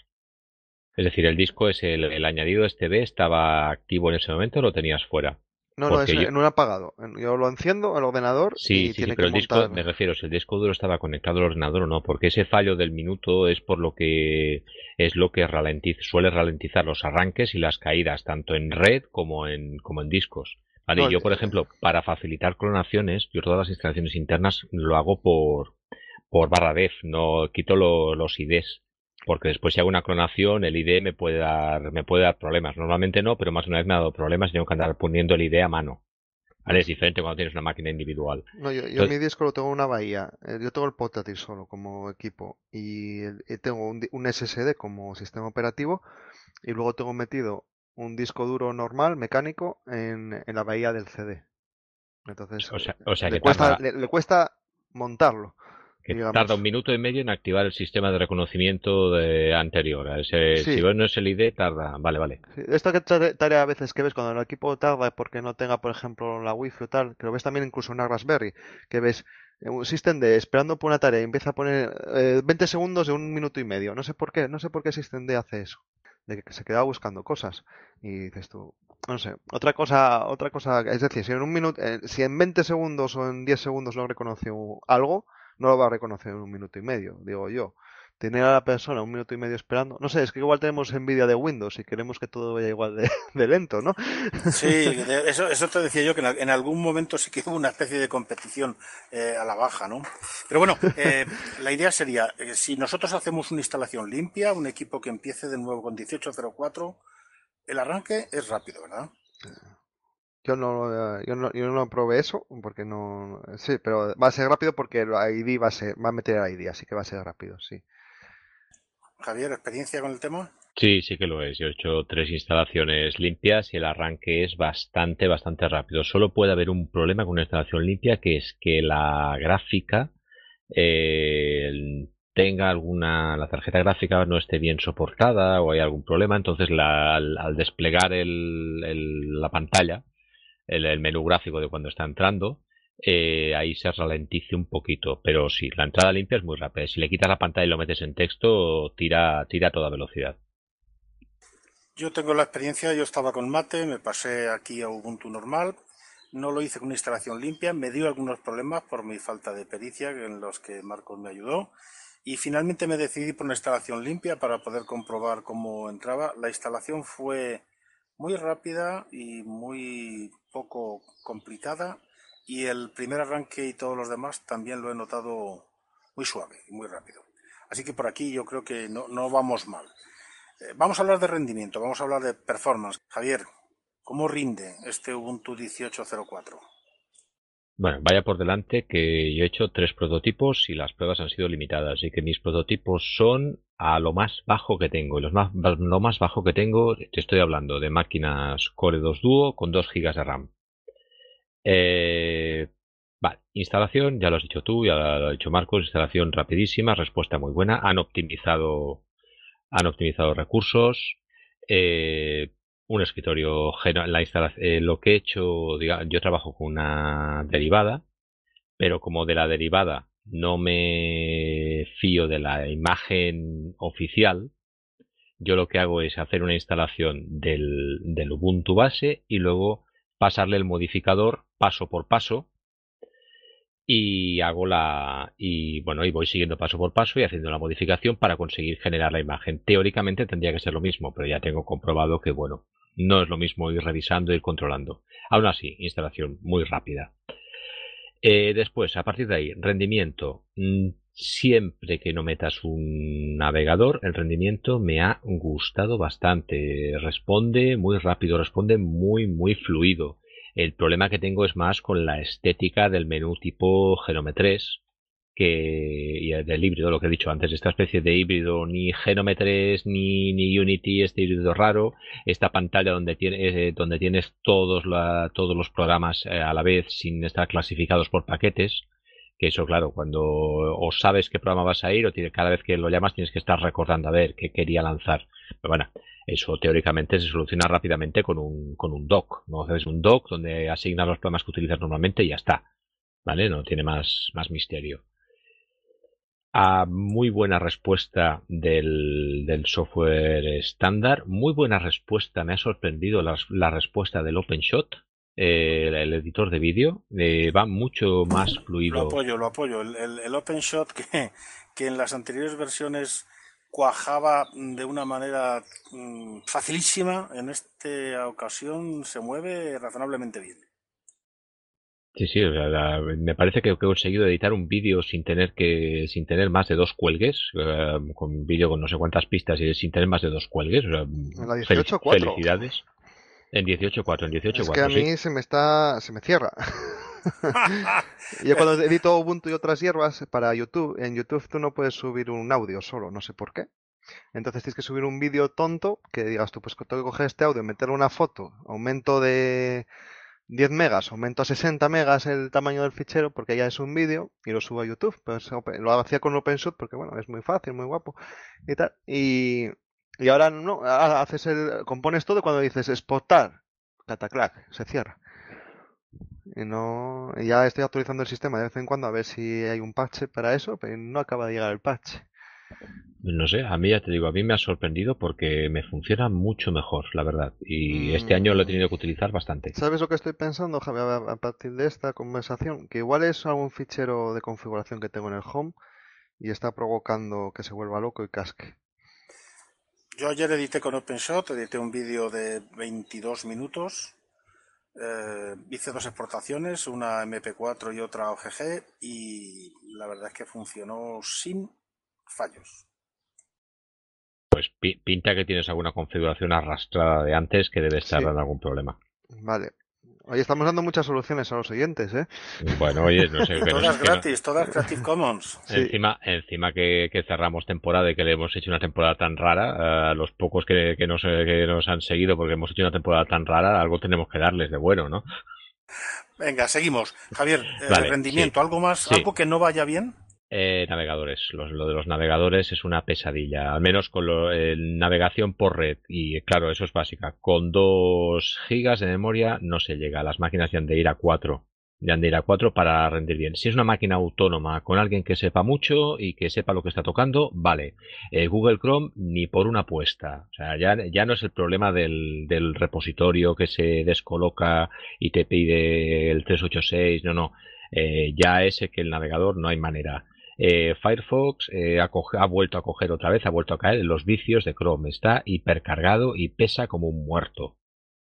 Es decir, el disco es el, el añadido este B estaba activo en ese momento o lo tenías fuera. No, no, es Porque yo, en un apagado. En- Yo lo enciendo el ordenador sí, y sí, sí, tiene que pero el disco, me montar. refiero, si el disco duro estaba conectado al ordenador o no, porque ese fallo del minuto es por lo que es lo que ralentiza, suele ralentizar los arranques y las caídas, tanto en red como en, como en discos. Vale, No, y el- yo, por eh, ejemplo, para facilitar clonaciones, yo todas las instalaciones internas lo hago por, por barra def, no quito lo- los I Ds, porque después si hago una clonación, el I D me puede dar, me puede dar problemas. Normalmente no, pero más de una vez me ha dado problemas y tengo que andar poniendo el I D a mano. ¿Vale? Es diferente cuando tienes una máquina individual. no, yo, yo Entonces, mi disco lo tengo en una bahía. Eh, Yo tengo el portátil solo como equipo y, el- y tengo un, di- un S S D como sistema operativo y luego tengo metido un disco duro normal, mecánico, en, en la bahía del C D. Entonces, o sea, eh, o sea le que cuesta, tarda, le, le cuesta montarlo, que tarda un digamos. minuto y medio en activar el sistema de reconocimiento de anterior. A ese, si Sí, no es el I D, tarda. Vale, vale. sí, esto que tare- tarea a veces que ves cuando el equipo tarda porque no tenga, por ejemplo, la wifi o tal, que lo ves también incluso en una Raspberry, que ves eh, un systemd esperando por una tarea y empieza a poner eh, veinte segundos de un minuto y medio. No sé por qué, no sé por qué systemd hace eso, de que se queda buscando cosas y dices tú, no sé, otra cosa, otra cosa, es decir, si en un minuto, eh, si en veinte segundos o en diez segundos no reconoce u- algo, no lo va a reconocer en un minuto y medio, digo yo. Tener a la persona un minuto y medio esperando. No sé, es que igual tenemos envidia de Windows y queremos que todo vaya igual de, de lento, ¿no? Sí, de- eso, eso te decía yo, que en, al- en algún momento sí que hubo una especie de competición eh, a la baja, ¿no? Pero bueno, eh, la idea sería, eh, si nosotros hacemos una instalación limpia, un equipo que empiece de nuevo con dieciocho cero cuatro, el arranque es rápido, ¿verdad? Yo no, eh, yo no, yo no probé eso porque no. Sí, pero va a ser rápido porque el I D va a ser, va a meter el I D, así que va a ser rápido, sí. Javier, ¿experiencia con el tema? Sí, sí que lo es. Yo he hecho tres instalaciones limpias y el arranque es bastante, bastante rápido. Solo puede haber un problema con una instalación limpia, que es que la gráfica eh, tenga alguna, la tarjeta gráfica no esté bien soportada o hay algún problema. Entonces, la- al, al desplegar el- el- la pantalla, el, el menú gráfico de cuando está entrando, eh, ahí se ralentice un poquito. Pero sí, la entrada limpia es muy rápida. Si le quitas la pantalla y lo metes en texto, tira, tira a toda velocidad. Yo tengo la experiencia, yo estaba con Mate, me pasé aquí a Ubuntu normal, no lo hice con una instalación limpia, me dio algunos problemas por mi falta de pericia en los que Marcos me ayudó y finalmente me decidí por una instalación limpia para poder comprobar cómo entraba. La instalación fue muy rápida y muy poco complicada y el primer arranque y todos los demás también lo he notado muy suave y muy rápido. Así que por aquí yo creo que no, no vamos mal. Eh, Vamos a hablar de rendimiento, vamos a hablar de performance. Javier, ¿cómo rinde este Ubuntu dieciocho cero cuatro? Bueno, vaya por delante que yo he hecho tres prototipos y las pruebas han sido limitadas. Así que mis prototipos son a lo más bajo que tengo. Y los más, lo más bajo que tengo, te estoy hablando de máquinas Core dos Duo con dos gigas de RAM. Eh, vale, instalación, ya lo has dicho tú, ya lo ha dicho Marcos, instalación rapidísima, respuesta muy buena. Han optimizado, han optimizado recursos. Eh, un escritorio, la instalación, eh, lo que he hecho, diga, yo trabajo con una derivada, pero como de la derivada no me fío de la imagen oficial, yo lo que hago es hacer una instalación del, del Ubuntu base y luego pasarle el modificador paso por paso y hago la y bueno y voy siguiendo paso por paso y haciendo la modificación para conseguir generar la imagen. Teóricamente tendría que ser lo mismo, pero ya tengo comprobado que bueno, no es lo mismo ir revisando, ir controlando. Aún así, instalación muy rápida. Eh, después, a partir de ahí, rendimiento. Mm, Siempre que no metas un navegador, el rendimiento me ha gustado bastante. Responde muy rápido, responde muy, muy fluido. El problema que tengo es más con la estética del menú tipo Genome tres, que y del híbrido, lo que he dicho antes, esta especie de híbrido, ni Genome tres ni, ni Unity, este híbrido raro, esta pantalla donde, tiene, eh, donde tienes todos, la, todos los programas eh, a la vez sin estar clasificados por paquetes, que eso claro, cuando o sabes qué programa vas a ir o tiene, cada vez que lo llamas tienes que estar recordando a ver qué quería lanzar. Pero bueno, eso teóricamente se soluciona rápidamente con un, con un doc, ¿no? Haces un doc donde asignas los programas que utilizas normalmente y ya está, ¿vale? No tiene más, más misterio. A muy buena respuesta del, del software estándar, muy buena respuesta, me ha sorprendido la, la respuesta del OpenShot, eh, el, el editor de vídeo, eh, va mucho más Lo fluido. apoyo, lo apoyo. El, el, el OpenShot que, que en las anteriores versiones cuajaba de una manera mmm, facilísima, en esta ocasión se mueve razonablemente bien. Sí, sí, la, la, me parece que he conseguido editar un vídeo sin tener que, sin tener más de dos cuelgues, eh, con un vídeo con no sé cuántas pistas y sin tener más de dos cuelgues. O sea, En la felic dieciocho cuatro. felicidades. En dieciocho cuatro, en dieciocho Es que a cuatro, sí. mí se me está, se me cierra. Yo cuando edito Ubuntu y otras hierbas para YouTube, en YouTube tú no puedes subir un audio solo, no sé por qué. Entonces tienes que subir un vídeo tonto que digas tú, pues tengo que coger este audio, meterle una foto, aumento de diez megas, aumento a sesenta megas el tamaño del fichero porque ya es un vídeo y lo subo a YouTube. Pues lo hacía con OpenShot porque bueno, es muy fácil, muy guapo y tal. Y, y ahora no, ahora haces el, compones todo y cuando dices exportar, cataclac, se cierra. Y no, y ya estoy actualizando el sistema de vez en cuando a ver si hay un parche para eso, pero no acaba de llegar el parche. No sé, a mí ya te digo, a mí me ha sorprendido porque me funciona mucho mejor, la verdad. Y este año lo he Mm, tenido que utilizar bastante. ¿Sabes lo que estoy pensando, Javi, a, a partir de esta conversación? Que igual es algún fichero de configuración que tengo en el home y está provocando que se vuelva loco y casque. Yo ayer edité con OpenShot, edité un vídeo de veintidós minutos, eh, hice dos exportaciones, una eme pe cuatro y otra o ge ge, y la verdad es que funcionó sin fallos. Pues pi pinta que tienes alguna configuración arrastrada de antes que debe estar Sí, dando algún problema. vale. Hoy estamos dando muchas soluciones a los oyentes, ¿eh? Bueno, oye, no sé, que no, Todas que no, gratis, todas Creative Commons. Sí. encima, encima que, que cerramos temporada y que le hemos hecho una temporada tan rara, a los pocos que, que, nos, que nos han seguido porque hemos hecho una temporada tan rara, algo tenemos que darles de bueno, ¿no? Venga, seguimos. Javier, eh, Vale, sí, rendimiento, ¿algo más? sí. ¿Algo que no vaya bien? Eh, navegadores. Los, lo de los navegadores es una pesadilla. Al menos con lo, eh, navegación por red. Y claro, eso es básica. Con dos gigas de memoria no se llega. Las máquinas ya han de ir a cuatro. Ya han de ir a cuatro para rendir bien. Si es una máquina autónoma con alguien que sepa mucho y que sepa lo que está tocando, vale. Eh, Google Chrome ni por una apuesta. O sea, ya, ya no es el problema del, del repositorio que se descoloca y te pide el tres ochenta y seis. No, no. Eh, ya es que el navegador no hay manera. Eh, Firefox eh, ha, ha, vuelto a coger otra vez, ha vuelto a caer en los vicios de Chrome. Está hipercargado y pesa como un muerto.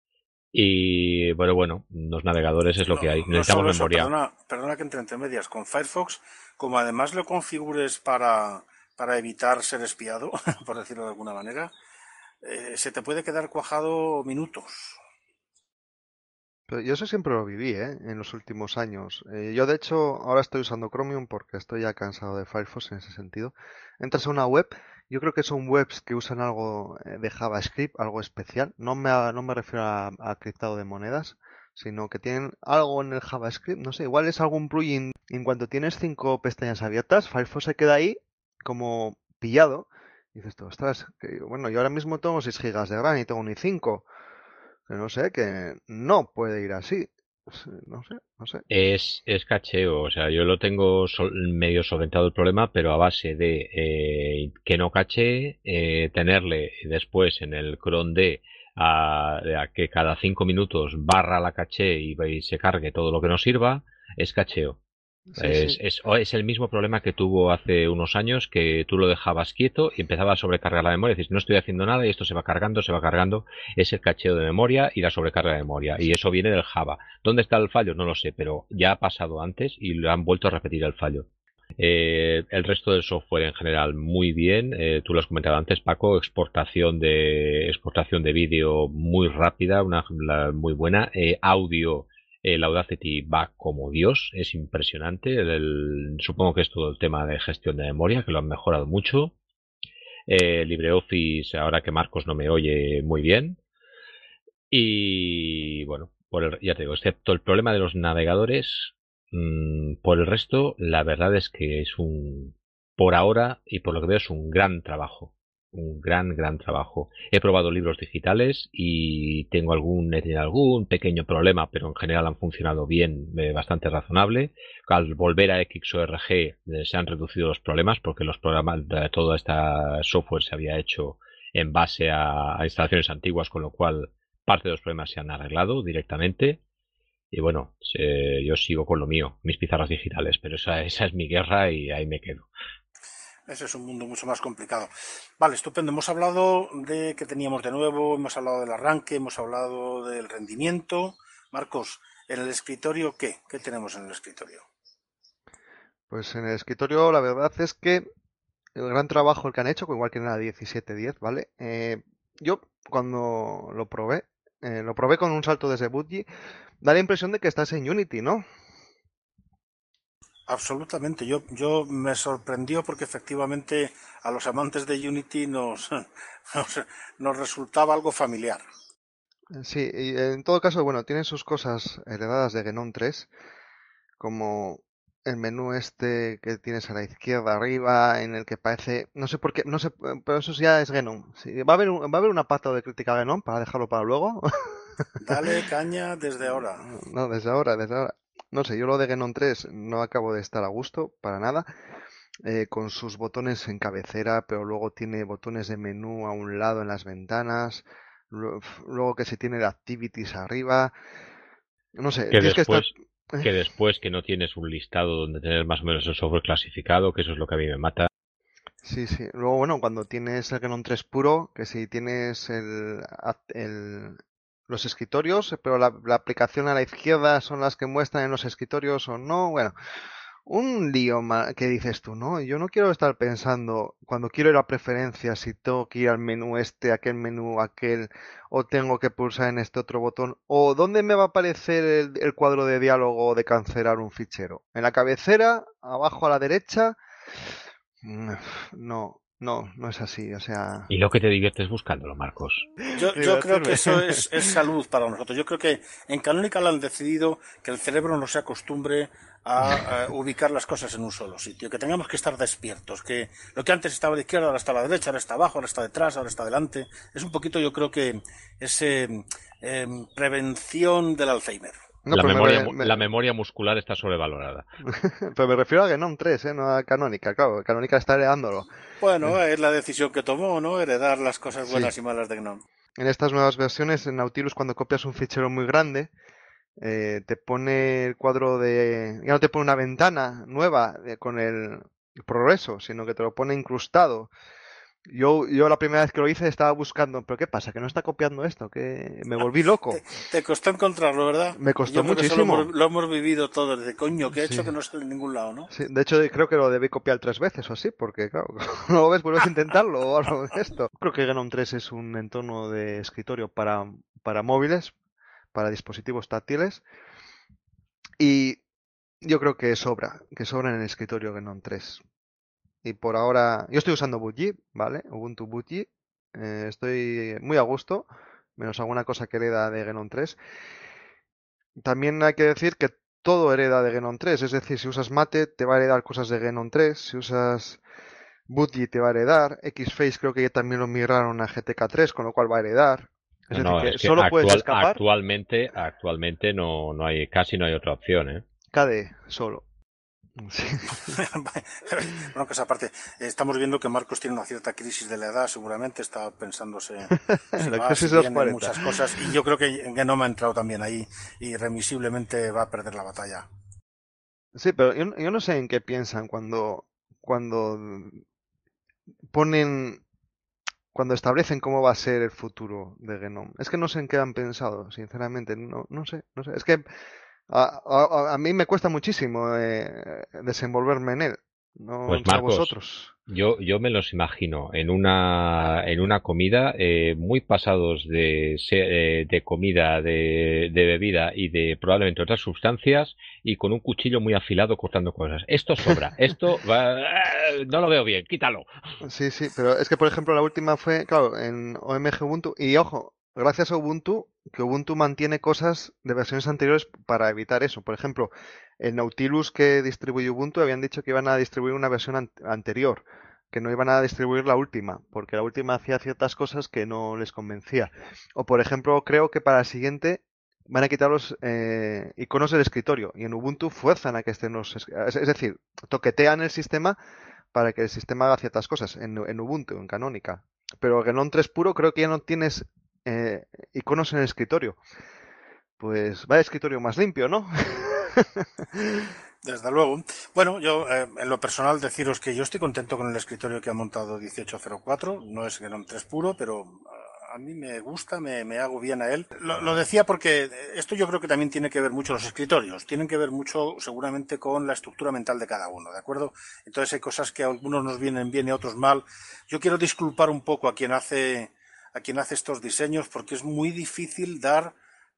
Y bueno, bueno, los navegadores es lo No, que hay. no Necesitamos solo eso, memoria. perdona, perdona que entre entre medias. Con Firefox, como además lo configures para, para evitar ser espiado, por decirlo de alguna manera, eh, se te puede quedar cuajado minutos. Pero yo eso siempre lo viví, ¿eh? En los últimos años. Eh, yo, de hecho, ahora estoy usando Chromium porque estoy ya cansado de Firefox en ese sentido. Entras a una web, yo creo que son webs que usan algo eh, de JavaScript, algo especial. No me, a- no me refiero a, a criptado de monedas, sino que tienen algo en el JavaScript. No sé, igual es algún plugin. En cuanto tienes cinco pestañas abiertas, Firefox se queda ahí como pillado. Y dices tú, ostras, que, bueno, yo ahora mismo tengo seis gigas de RAM y tengo ni cinco. Que no sé, que no puede ir así. Sí, no sé, no sé. Es, es cacheo, o sea, yo lo tengo sol- medio solventado el problema, pero a base de eh, que no caché, eh, tenerle después en el cron D a, a que cada cinco minutos barra la caché y, y se cargue todo lo que no sirva, es cacheo. Sí, Es, sí. es, o es el mismo problema que tuvo hace unos años, que tú lo dejabas quieto y empezaba a sobrecargar la memoria. Dices, no estoy haciendo nada y esto se va cargando, se va cargando. Es el cacheo de memoria y la sobrecarga de memoria. Y eso viene del Java. ¿Dónde está el fallo? No lo sé, pero ya ha pasado antes y lo han vuelto a repetir el fallo. Eh, el resto del software en general muy bien. Eh, tú lo has comentado antes, Paco, exportación de exportación de vídeo muy rápida, una la, muy buena. Eh, audio, el Audacity va como Dios, es impresionante. El, el, supongo que es todo el tema de gestión de memoria, que lo han mejorado mucho. Eh, LibreOffice, ahora que Marcos no me oye muy bien. Y bueno, por el, ya te digo, excepto el problema de los navegadores, mmm, por el resto, la verdad es que es un, por ahora y por lo que veo, es un gran trabajo. Un gran, gran trabajo. He probado libros digitales y tengo algún, he tenido algún pequeño problema, pero en general han funcionado bien, eh, bastante razonable. Al volver a XORG eh, se han reducido los problemas porque los programas, de todo este software se había hecho en base a, a instalaciones antiguas, con lo cual parte de los problemas se han arreglado directamente. Y bueno, eh, yo sigo con lo mío, mis pizarras digitales, pero esa, esa es mi guerra y ahí me quedo. Ese es un mundo mucho más complicado. Vale, estupendo. Hemos hablado de qué teníamos de nuevo, hemos hablado del arranque, hemos hablado del rendimiento. Marcos, ¿en el escritorio qué? ¿Qué tenemos en el escritorio? Pues en el escritorio la verdad es que el gran trabajo el que han hecho, igual que en la diecisiete diez, ¿vale? Eh, yo cuando lo probé, eh, lo probé con un salto desde Budgie, da la impresión de que estás en Unity, ¿no? Absolutamente. Yo, yo me sorprendió porque efectivamente a los amantes de Unity nos, nos, nos resultaba algo familiar. Sí, y en todo caso, bueno, tiene sus cosas heredadas de GNOME tres, como el menú este que tienes a la izquierda arriba, en el que parece, no sé por qué, no sé, pero eso ya es GNOME. Sí, va a haber un- va a haber un apartado de crítica a GNOME para dejarlo para luego. Dale caña desde ahora. No, desde ahora, desde ahora. No sé, yo lo de GNOME tres no acabo de estar a gusto para nada. Eh, con sus botones en cabecera, pero luego tiene botones de menú a un lado en las ventanas. Lu- Luego que se tiene de activities arriba. No sé, Que tienes que estar. después, que después que no tienes un listado donde tener más o menos el software clasificado, que eso es lo que a mí me mata. Sí, sí. Luego, bueno, cuando tienes el GNOME tres puro, que si tienes el, el- los escritorios, pero la, la aplicación a la izquierda son las que muestran en los escritorios o no, bueno, un lío ma- que dices tú, ¿no? Yo no quiero estar pensando cuando quiero ir a preferencias si tengo que ir al menú este, aquel menú, aquel, o tengo que pulsar en este otro botón, o dónde me va a aparecer el, el cuadro de diálogo de cancelar un fichero. ¿En la cabecera? ¿Abajo a la derecha? Mm, No, no, no es así, o sea, Y lo que te diviertes buscándolo, Marcos. Yo, yo creo que divertirme. eso es, es salud para nosotros. Yo creo que en Canonical han decidido que el cerebro no se acostumbre a, a ubicar las cosas en un solo sitio, que tengamos que estar despiertos, que lo que antes estaba de izquierda ahora está a la derecha, ahora está abajo, ahora está detrás, ahora está delante. Es un poquito, yo creo que es eh, eh, prevención del Alzheimer. No, La pero me, memoria, re- mu- me- la memoria muscular está sobrevalorada. pero me refiero a GNOME tres, ¿eh? No a Canonical, claro, Canonical está heredándolo. Bueno, Eh, es la decisión que tomó, ¿no? Heredar las cosas Sí, buenas y malas de GNOME. en estas nuevas versiones, en Nautilus, cuando copias un fichero muy grande, eh, te pone el cuadro de... Ya no te pone una ventana nueva eh, con el progreso, sino que te lo pone incrustado. Yo, yo la primera vez que lo hice estaba buscando, ¿pero qué pasa? ¿Que no está copiando esto? Que me volví loco. Te, te costó encontrarlo, ¿verdad? Me Y costó yo creo que eso lo hemos, muchísimo. lo hemos vivido todos, de coño, que he Sí. hecho que no sale en ningún lado, ¿no? Sí, de hecho creo que lo debí copiar tres veces o así, porque claro, no lo ves, vuelves a intentarlo o algo de esto. Creo que GNOME tres es un entorno de escritorio para, para móviles, para dispositivos táctiles. Y yo creo que sobra, que sobra en el escritorio Genom tres. Y por ahora, yo estoy usando Budgie, ¿vale? Ubuntu Budgie. Eh, estoy muy a gusto, menos alguna cosa que hereda de Genom tres. También hay que decir que todo hereda de Genom tres, es decir, si usas Mate te va a heredar cosas de Genom tres, si usas Budgie te va a heredar, Xface creo que ya también lo migraron a G T K tres, con lo cual va a heredar. Es No, decir, no, que es que solo puedes actual, escapar actualmente, actualmente no, no hay, casi no hay otra opción, ¿eh? K D E, solo. Sí. Bueno, que esa parte, estamos viendo que Marcos tiene una cierta crisis de la edad, seguramente está pensándose si La va, crisis si de los viene, cuarenta. muchas cosas, y yo creo que Genome ha entrado también ahí y irremisiblemente va a perder la batalla. Sí, pero yo, yo no sé en qué piensan cuando, cuando ponen, cuando establecen cómo va a ser el futuro de Genome. Es que no sé en qué han pensado, sinceramente. No, no sé, no sé. Es que a, a, a mí me cuesta muchísimo eh, desenvolverme en él. No Pues sé a Marcos, vosotros. yo, yo me los imagino en una, en una comida eh, muy pasados de, se- eh, de comida, de, de bebida y de probablemente otras sustancias y con un cuchillo muy afilado cortando cosas. Esto sobra, esto va, no lo veo bien, quítalo. Sí, sí, pero es que, por ejemplo, la última fue, claro, en O M G Ubuntu. Y ojo, gracias a Ubuntu, que Ubuntu mantiene cosas de versiones anteriores para evitar eso. Por ejemplo, el Nautilus que distribuye Ubuntu habían dicho que iban a distribuir una versión an- anterior, que no iban a distribuir la última, porque la última hacía ciertas cosas que no les convencía. O, por ejemplo, creo que para la siguiente van a quitar los eh, iconos del escritorio y en Ubuntu fuerzan a que estén los... es, es decir, toquetean el sistema para que el sistema haga ciertas cosas en, en Ubuntu, en Canónica. Pero Genome tres puro creo que ya no tienes eh, iconos en el escritorio. Pues vaya escritorio más limpio, ¿no? Desde luego. Bueno, yo eh, en lo personal deciros que yo estoy contento con el escritorio que ha montado dieciocho cero cuatro. No es Genome tres puro, pero eh, a mí me gusta, me, me hago bien a él. Lo, lo decía porque esto yo creo que también tiene que ver mucho los escritorios. Tienen que ver mucho seguramente con la estructura mental de cada uno, ¿de acuerdo? Entonces hay cosas que a algunos nos vienen bien y a otros mal. Yo quiero disculpar un poco a quien hace, a quien hace estos diseños porque es muy difícil dar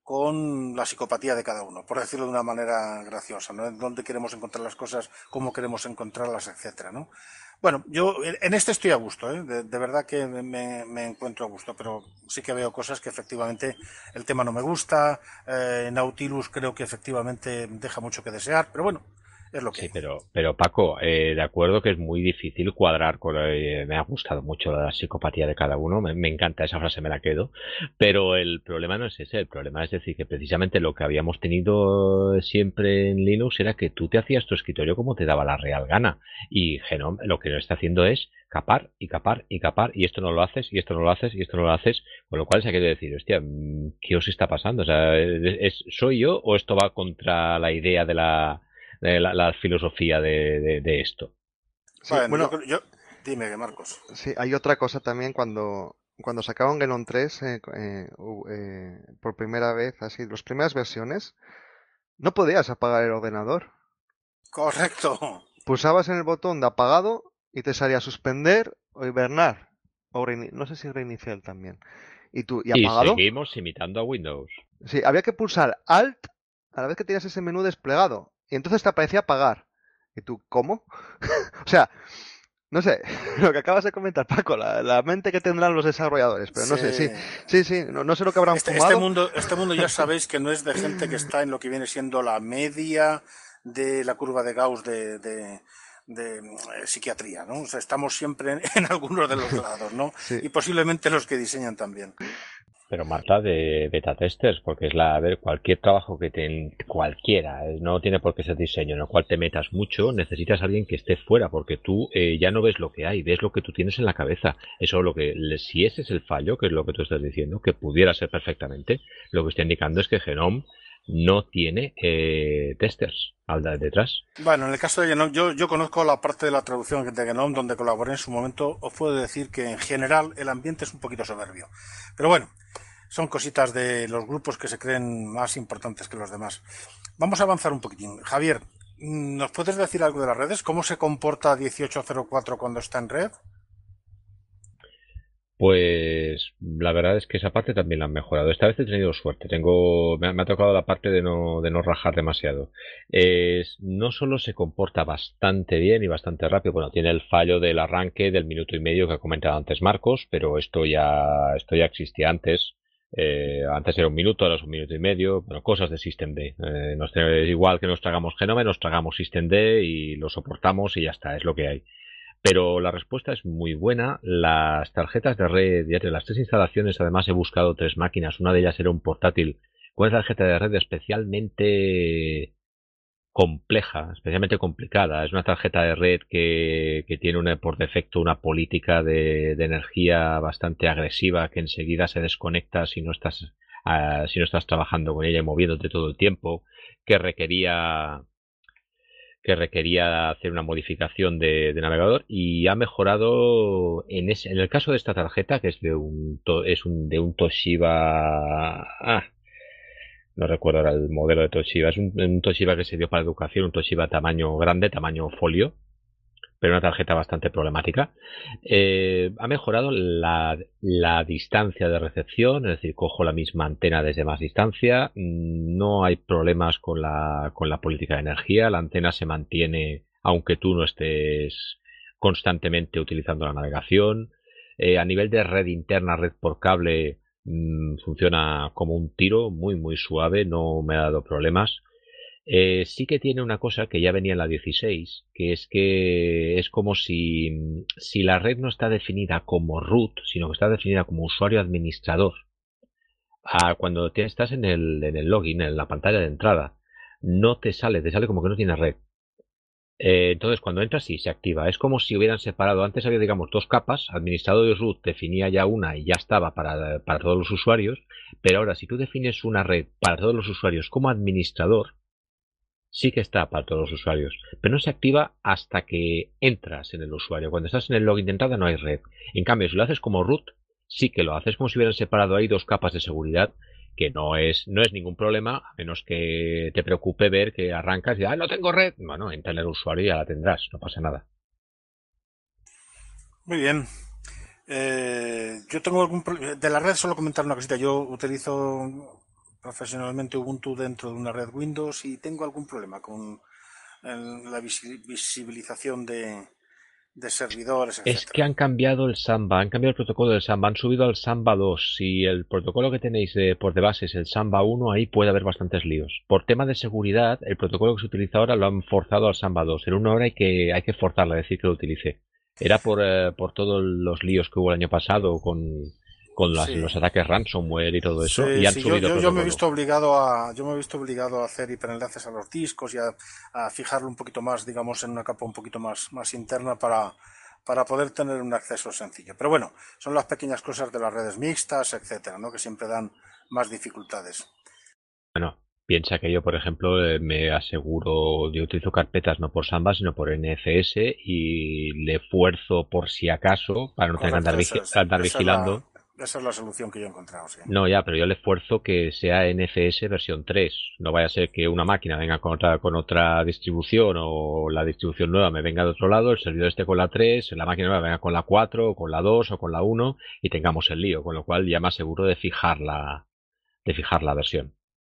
con la psicopatía de cada uno, por decirlo de una manera graciosa, ¿no? Dónde queremos encontrar las cosas, cómo queremos encontrarlas, etcétera, ¿no? Bueno, yo en este estoy a gusto, ¿eh? de, de verdad que me, me encuentro a gusto, pero sí que veo cosas que efectivamente el tema no me gusta, eh, Nautilus creo que efectivamente deja mucho que desear, pero bueno, es lo que Sí, hay. pero, pero Paco, eh, de acuerdo que es muy difícil cuadrar con... eh, me ha gustado mucho la psicopatía de cada uno, me, me encanta, esa frase me la quedo, pero el problema no es ese, el problema es decir que precisamente lo que habíamos tenido siempre en Linux era que tú te hacías tu escritorio como te daba la real gana, y Genome lo que lo está haciendo es capar y capar y capar, y esto no lo haces, y esto no lo haces, y esto no lo haces, con lo cual se quiere decir, hostia, ¿qué os está pasando? O sea, ¿es, ¿soy yo o esto va contra la idea de la de la, la filosofía de, de, de esto? Sí, Bueno, yo, bueno, creo- yo, dime, Marcos. sí, hay otra cosa también cuando, cuando sacaron Genome tres eh, eh, u- eh, por primera vez, así, las primeras versiones, no podías apagar el ordenador. Correcto. Pulsabas en el botón de apagado y te salía suspender o hibernar. O reini- no sé si reiniciar también. Y tú, ¿y Y apagado? seguimos imitando a Windows. Sí, había que pulsar Alt a la vez que tenías ese menú desplegado. Y entonces te aparecía apagar. Y tú, ¿cómo? O sea, no sé, lo que acabas de comentar, Paco, la, la mente que tendrán los desarrolladores. Pero no sé, sí, Sí. sí, sí, no, no sé lo que habrán Este, este fumado. mundo, este mundo ya sabéis que no es de gente que está en lo que viene siendo la media de la curva de Gauss de, de, de, eh, psiquiatría, ¿no? O sea, estamos siempre en, en algunos de los lados, ¿no? Sí, Y posiblemente los que diseñan también. Pero Marta, de beta testers, porque es la, a ver, cualquier trabajo que te, cualquiera, eh, no tiene por qué ser diseño, en el cual te metas mucho, necesitas a alguien que esté fuera, porque tú eh, ya no ves lo que hay, ves lo que tú tienes en la cabeza. Eso lo que, si ese es el fallo, que es lo que tú estás diciendo, que pudiera ser perfectamente, lo que está indicando es que Genome no tiene eh, testers al de detrás. Bueno, en el caso de Genome, yo, yo conozco la parte de la traducción de Genome donde colaboré en su momento. Os puedo decir que en general el ambiente es un poquito soberbio. Pero bueno, son cositas de los grupos que se creen más importantes que los demás. Vamos a avanzar un poquitín. Javier, ¿nos puedes decir algo de las redes? ¿Cómo se comporta dieciocho cero cuatro cuando está en red? Pues la verdad es que esa parte también la han mejorado. Esta vez he tenido suerte. Tengo, me ha, me ha tocado la parte de no, de no rajar demasiado. Es- no solo se comporta bastante bien y bastante rápido. Bueno, tiene el fallo del arranque del minuto y medio que ha comentado antes Marcos, pero esto ya, esto ya existía antes. Eh, antes era un minuto, ahora es un minuto y medio. Bueno, cosas de System D. Eh, nos, es igual que nos tragamos Genome, nos tragamos System D y lo soportamos y ya está, es lo que hay. Pero la respuesta es muy buena. Las tarjetas de red, ya entre las tres instalaciones, además he buscado tres máquinas. Una de ellas era un portátil con una tarjeta de red especialmente compleja, especialmente complicada. Es una tarjeta de red que, que tiene una, por defecto una política de, de energía bastante agresiva que enseguida se desconecta si no estás, ah, si no estás trabajando con ella y moviéndote todo el tiempo, que requería que requería hacer una modificación de, de navegador y ha mejorado en ese, en el caso de esta tarjeta que es de un to- es un de un Toshiba, ah, no recuerdo ahora el modelo de Toshiba, es un, un Toshiba que se dio para educación, un Toshiba tamaño grande, tamaño folio, pero una tarjeta bastante problemática. Eh, ha mejorado la, la distancia de recepción, es decir, cojo la misma antena desde más distancia. No hay problemas con la, con la política de energía. La antena se mantiene aunque tú no estés constantemente utilizando la navegación. Eh, a nivel de red interna, red por cable, mmm, funciona como un tiro, muy, muy suave, no me ha dado problemas. Eh, sí que tiene una cosa que ya venía en la dieciséis, que es que es como si, si la red no está definida como root, sino que está definida como usuario administrador. Ah, cuando te- estás en el, en el login, en la pantalla de entrada, no te sale, te sale como que no tiene red. Eh, entonces, cuando entras, sí, se activa. Es como si hubieran separado. Antes había, digamos, dos capas. Administrador y root definía ya una y ya estaba para, para todos los usuarios. Pero ahora, si tú defines una red para todos los usuarios como administrador, sí que está para todos los usuarios, pero no se activa hasta que entras en el usuario. Cuando estás en el login de entrada no hay red. En cambio, si lo haces como root, sí que lo haces como si hubieran separado ahí dos capas de seguridad, que no es, no es ningún problema, a menos que te preocupe ver que arrancas y, ah, no tengo red. Bueno, entra en el usuario y ya la tendrás, no pasa nada. Muy bien. Eh, yo tengo algún pro- de la red solo comentar una cosita. Yo utilizo profesionalmente Ubuntu dentro de una red Windows y tengo algún problema con el- la visi- visibilización de, de servidores, Es que etcétera. han cambiado el Samba, han cambiado el protocolo del Samba, han subido al Samba dos. Si el protocolo que tenéis de, por de base es el Samba uno, ahí puede haber bastantes líos. Por tema de seguridad, el protocolo que se utiliza ahora lo han forzado al Samba dos. En una hora hay que, hay que forzarla, decir que lo utilice. Era por, eh, por todos los líos que hubo el año pasado con, con las- Sí, los ataques ransomware y todo eso, y sí, han sí, yo, subido el yo, yo me he protocolo. visto obligado a, yo me he visto obligado a hacer hiperenlaces a los discos y a, a fijarlo un poquito más, digamos, en una capa un poquito más, más interna para, para poder tener un acceso sencillo. Pero bueno, son las pequeñas cosas de las redes mixtas, etcétera, ¿no? Que siempre dan más dificultades. Bueno, piensa que yo, por ejemplo, eh, me aseguro, yo utilizo carpetas no por Samba, sino por N F S y le fuerzo por si acaso, para no tener que andar, Correcto, esa vigi- es, andar esa es la, vigilando. esa es la solución que yo he encontrado, sí. No, ya, pero yo le esfuerzo que sea N F S versión tres. No vaya a ser que una máquina venga con otra, con otra distribución o la distribución nueva me venga de otro lado, el servidor esté con la tres, la máquina nueva venga con la cuatro o con la dos o con la uno y tengamos el lío, con lo cual ya me aseguro de fijar la, de fijar la versión.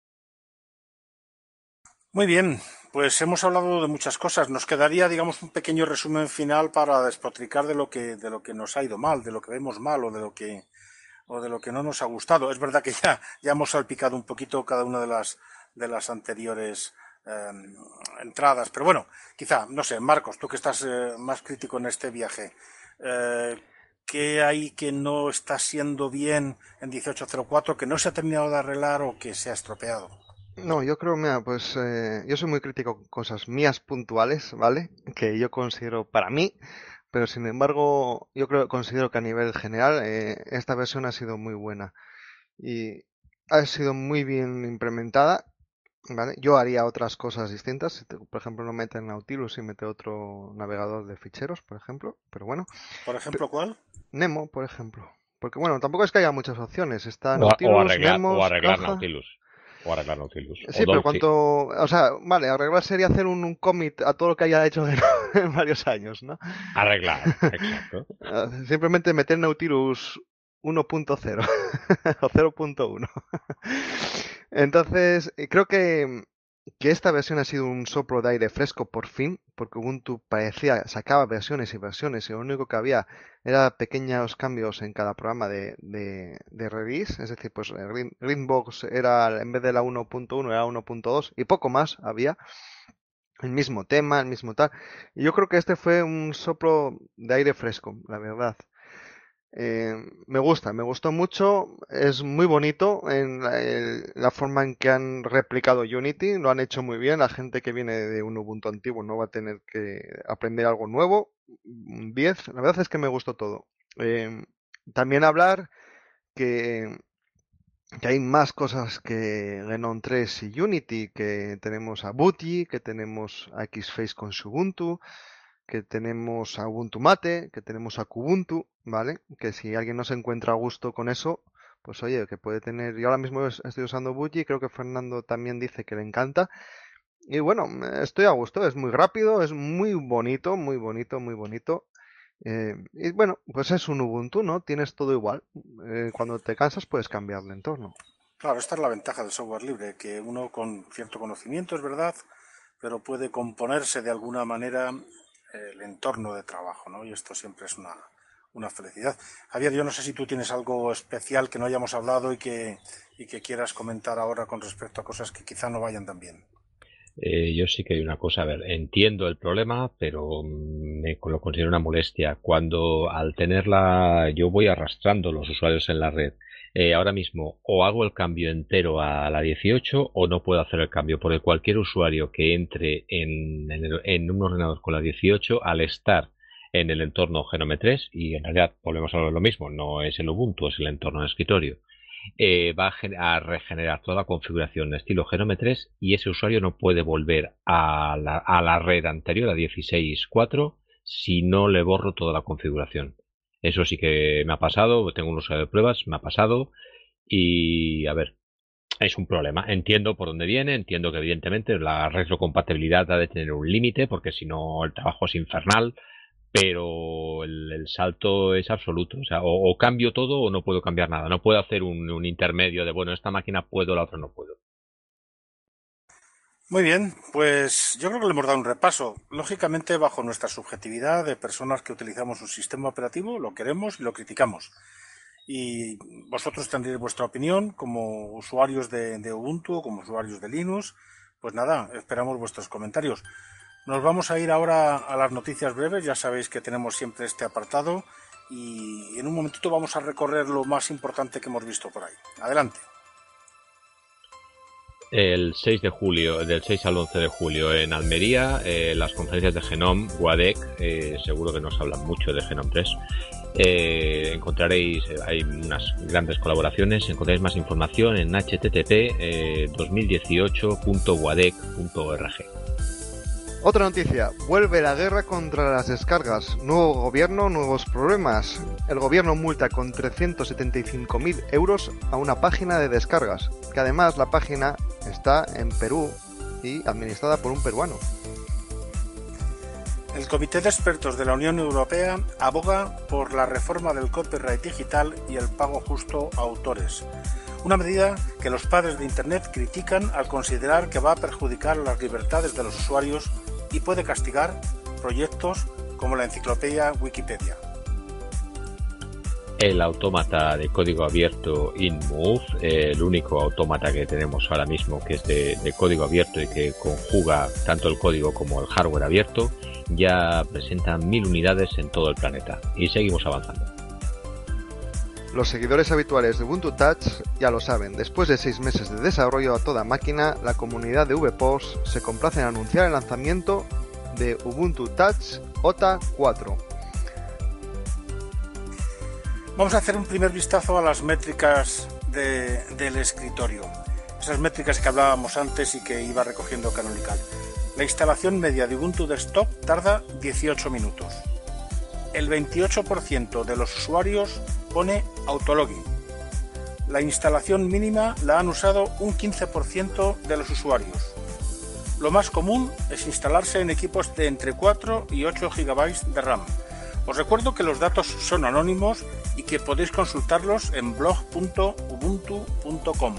Muy bien, pues hemos hablado de muchas cosas. Nos quedaría, digamos, un pequeño resumen final para despotricar de lo que, de lo que nos ha ido mal, de lo que vemos mal o de lo que, o de lo que no nos ha gustado. Es verdad que ya, ya hemos salpicado un poquito cada una de las, de las anteriores eh, entradas, pero bueno, quizá, no sé, Marcos, tú que estás eh, más crítico en este viaje, eh, ¿qué hay que no está siendo bien en dieciocho cero cuatro, que no se ha terminado de arreglar o que se ha estropeado? No, yo creo, mira, pues eh, yo soy muy crítico con cosas mías puntuales, ¿vale? Que yo considero para mí, pero sin embargo, yo creo, considero que a nivel general eh, esta versión ha sido muy buena y ha sido muy bien implementada, ¿vale? Yo haría otras cosas distintas, si te- por ejemplo, no meter Nautilus y meter otro navegador de ficheros, por ejemplo, pero bueno, ¿Por Pe- ejemplo cuál? Nemo, por ejemplo, porque bueno, tampoco es que haya muchas opciones, está O, a- o Nautilus, arreglar, o Nemos, arreglar Caja. Nautilus. O arreglar Nautilus. O Sí, pero Dolphin. cuanto, o sea, vale, arreglar sería hacer un, un commit a todo lo que haya hecho en, en varios años, ¿no? Arreglar, exacto. Ah, simplemente meter Nautilus uno punto cero o cero punto uno. Entonces, creo que, que esta versión ha sido un soplo de aire fresco por fin, porque Ubuntu parecía, sacaba versiones y versiones y lo único que había era pequeños cambios en cada programa de, de, de release, es decir, pues Greenbox era, en vez de la uno punto uno era la uno punto dos y poco más había. El mismo tema, el mismo tal. Y yo creo que este fue un soplo de aire fresco, la verdad. Eh, me gusta, me gustó mucho. Es muy bonito en la, el, la forma en que han replicado Unity. Lo han hecho muy bien. La gente que viene de un Ubuntu antiguo no va a tener que aprender algo nuevo. diez. La verdad es que me gustó todo. Eh, también hablar que... que hay más cosas que GNOME tres y Unity, que tenemos a Booty, que tenemos a Xface con su Ubuntu, que tenemos a Ubuntu Mate, que tenemos a Kubuntu, ¿vale? Que si alguien no se encuentra a gusto con eso, pues oye, que puede tener... Yo ahora mismo estoy usando Booty, creo que Fernando también dice que le encanta. Y bueno, estoy a gusto, es muy rápido, es muy bonito, muy bonito, muy bonito. Eh, y bueno, pues es un Ubuntu, ¿no? Tienes todo igual. Eh, cuando te cansas puedes cambiar de entorno. Claro, esta es la ventaja del software libre, que uno con cierto conocimiento, es verdad, pero puede componerse de alguna manera el entorno de trabajo, ¿no? Y esto siempre es una, una felicidad. Javier, yo no sé si tú tienes algo especial que no hayamos hablado y que, y que quieras comentar ahora con respecto a cosas que quizá no vayan tan bien. Eh, yo sí que hay una cosa, a ver, entiendo el problema, pero me lo considero una molestia. Cuando al tenerla, yo voy arrastrando los usuarios en la red. Eh, ahora mismo o hago el cambio entero a la dieciocho o no puedo hacer el cambio, porque cualquier usuario que entre en, en, el, en un ordenador con la dieciocho, al estar en el entorno GNOME tres, y en realidad volvemos a lo mismo, no es el Ubuntu, es el entorno de escritorio, Eh, va a, a regenerar toda la configuración de estilo GNOME tres y ese usuario no puede volver a la, a la red anterior, a dieciséis punto cuatro, si no le borro toda la configuración. Eso sí que me ha pasado, tengo un usuario de pruebas, me ha pasado y a ver, es un problema. Entiendo por dónde viene, entiendo que evidentemente la retrocompatibilidad ha de tener un límite porque si no el trabajo es infernal. Pero el, el salto es absoluto, o sea, o, o cambio todo o no puedo cambiar nada, no puedo hacer un, un intermedio de, bueno, esta máquina puedo, la otra no puedo. Muy bien, pues yo creo que le hemos dado un repaso, lógicamente bajo nuestra subjetividad de personas que utilizamos un sistema operativo, lo queremos y lo criticamos. Y vosotros tendréis vuestra opinión como usuarios de, de Ubuntu o como usuarios de Linux, pues nada, esperamos vuestros comentarios. Nos vamos a ir ahora a las noticias breves, ya sabéis que tenemos siempre este apartado y en un momentito vamos a recorrer lo más importante que hemos visto por ahí. Adelante. El seis de julio, del seis al once de julio en Almería, eh, las conferencias de GNOME, WADEC, eh, seguro que nos hablan mucho de GNOME tres. Eh, encontraréis, eh, hay unas grandes colaboraciones, encontraréis más información en h t t p eh, dos mil dieciocho punto wadec punto org. Otra noticia, vuelve la guerra contra las descargas. Nuevo gobierno, nuevos problemas. El gobierno multa con trescientos setenta y cinco mil euros a una página de descargas, que además la página está en Perú y administrada por un peruano. El Comité de Expertos de la Unión Europea aboga por la reforma del copyright digital y el pago justo a autores. Una medida que los padres de Internet critican al considerar que va a perjudicar las libertades de los usuarios y puede castigar proyectos como la enciclopedia Wikipedia. El autómata de código abierto InMove, eh, el único autómata que tenemos ahora mismo que es de, de código abierto y que conjuga tanto el código como el hardware abierto, ya presenta mil unidades en todo el planeta y seguimos avanzando. Los seguidores habituales de Ubuntu Touch ya lo saben, después de seis meses de desarrollo a toda máquina, la comunidad de V P O S se complace en anunciar el lanzamiento de Ubuntu Touch O T A cuatro. Vamos a hacer un primer vistazo a las métricas de, del escritorio, esas métricas que hablábamos antes y que iba recogiendo Canonical. La instalación media de Ubuntu Desktop tarda dieciocho minutos. El veintiocho por ciento de los usuarios pone autologin. La instalación mínima la han usado un quince por ciento de los usuarios. Lo más común es instalarse en equipos de entre cuatro y ocho gigabytes de RAM. Os recuerdo que los datos son anónimos y que podéis consultarlos en blog punto ubuntu punto com.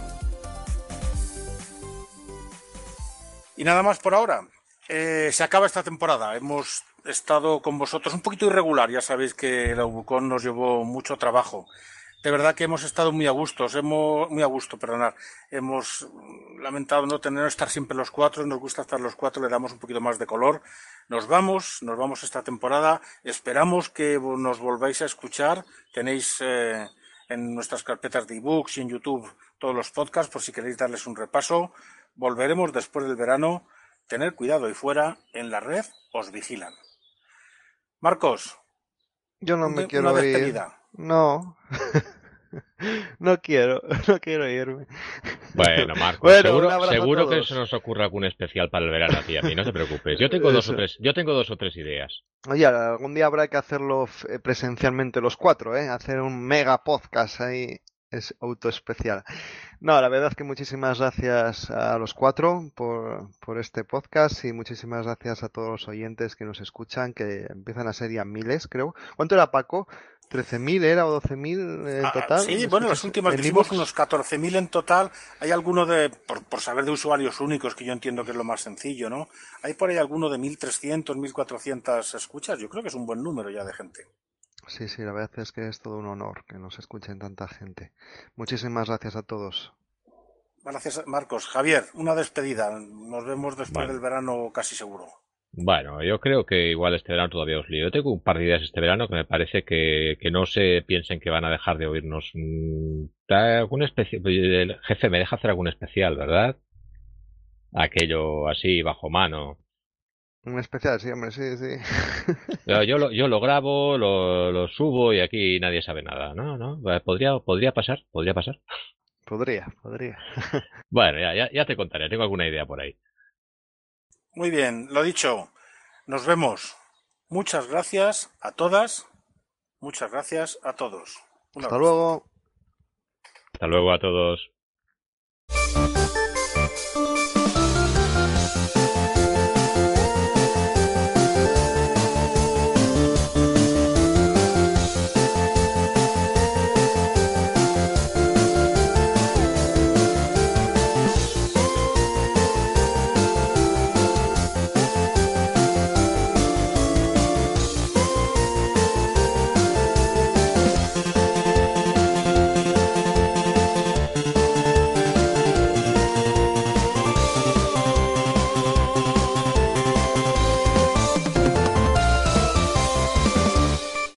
Y nada más por ahora. Eh, se acaba esta temporada. Hemos estado con vosotros un poquito irregular. Ya sabéis que la Ubucon nos llevó mucho trabajo. De verdad que hemos estado muy a gusto, hemos, muy a gusto, perdonar. Hemos lamentado no tener estar siempre los cuatro, nos gusta estar los cuatro, le damos un poquito más de color. Nos vamos, nos vamos esta temporada. Esperamos que nos volváis a escuchar. Tenéis eh, en nuestras carpetas de ebooks y en YouTube todos los podcasts por si queréis darles un repaso. Volveremos después del verano. Tener cuidado ahí fuera, en la red os vigilan. Marcos, Yo no un me de- quiero una ir. despedida. No. No quiero, no quiero irme. Bueno, Marcos, Bueno, un seguro, abrazo a seguro que todos. se nos ocurre algún especial para el verano a ti y a mí, no te preocupes. Yo tengo dos o Eso. tres, yo tengo dos o tres ideas. Oye, algún día habrá que hacerlo f- presencialmente los cuatro, ¿eh? Hacer un mega podcast ahí, es auto especial. No, la verdad es que muchísimas gracias a los cuatro por, por este podcast y muchísimas gracias a todos los oyentes que nos escuchan, que empiezan a ser ya miles, creo. ¿Cuánto era, Paco? ¿trece mil era o doce mil en Ah, total? sí, ¿Me bueno, las escuchas últimas en dijimos iVoox? unos catorce mil en total. Hay alguno de, por, por saber de usuarios únicos, que yo entiendo que es lo más sencillo, ¿no? Hay por ahí alguno de mil trescientos, mil cuatrocientas escuchas. Yo creo que es un buen número ya de gente. Sí, sí, la verdad es que es todo un honor que nos escuchen tanta gente. Muchísimas gracias a todos. Gracias, Marcos. Javier, una despedida. Nos vemos después Bueno. del verano casi seguro. Bueno, yo creo que igual este verano todavía os lío. Yo tengo un par de ideas este verano que me parece que, que no se piensen que van a dejar de oírnos. Mm, da algún especial, el jefe me deja hacer algún especial, ¿verdad? Aquello así bajo mano. Un especial, sí, hombre, sí, sí. Yo, yo lo, yo lo grabo, lo, lo subo y aquí nadie sabe nada. No, no, podría, podría pasar, podría pasar. Podría, podría. Bueno, ya, ya, ya te contaré, tengo alguna idea por ahí. Muy bien, lo dicho. Nos vemos. Muchas gracias a todas. Muchas gracias a todos. Un Hasta abrazo. luego. Hasta luego a todos.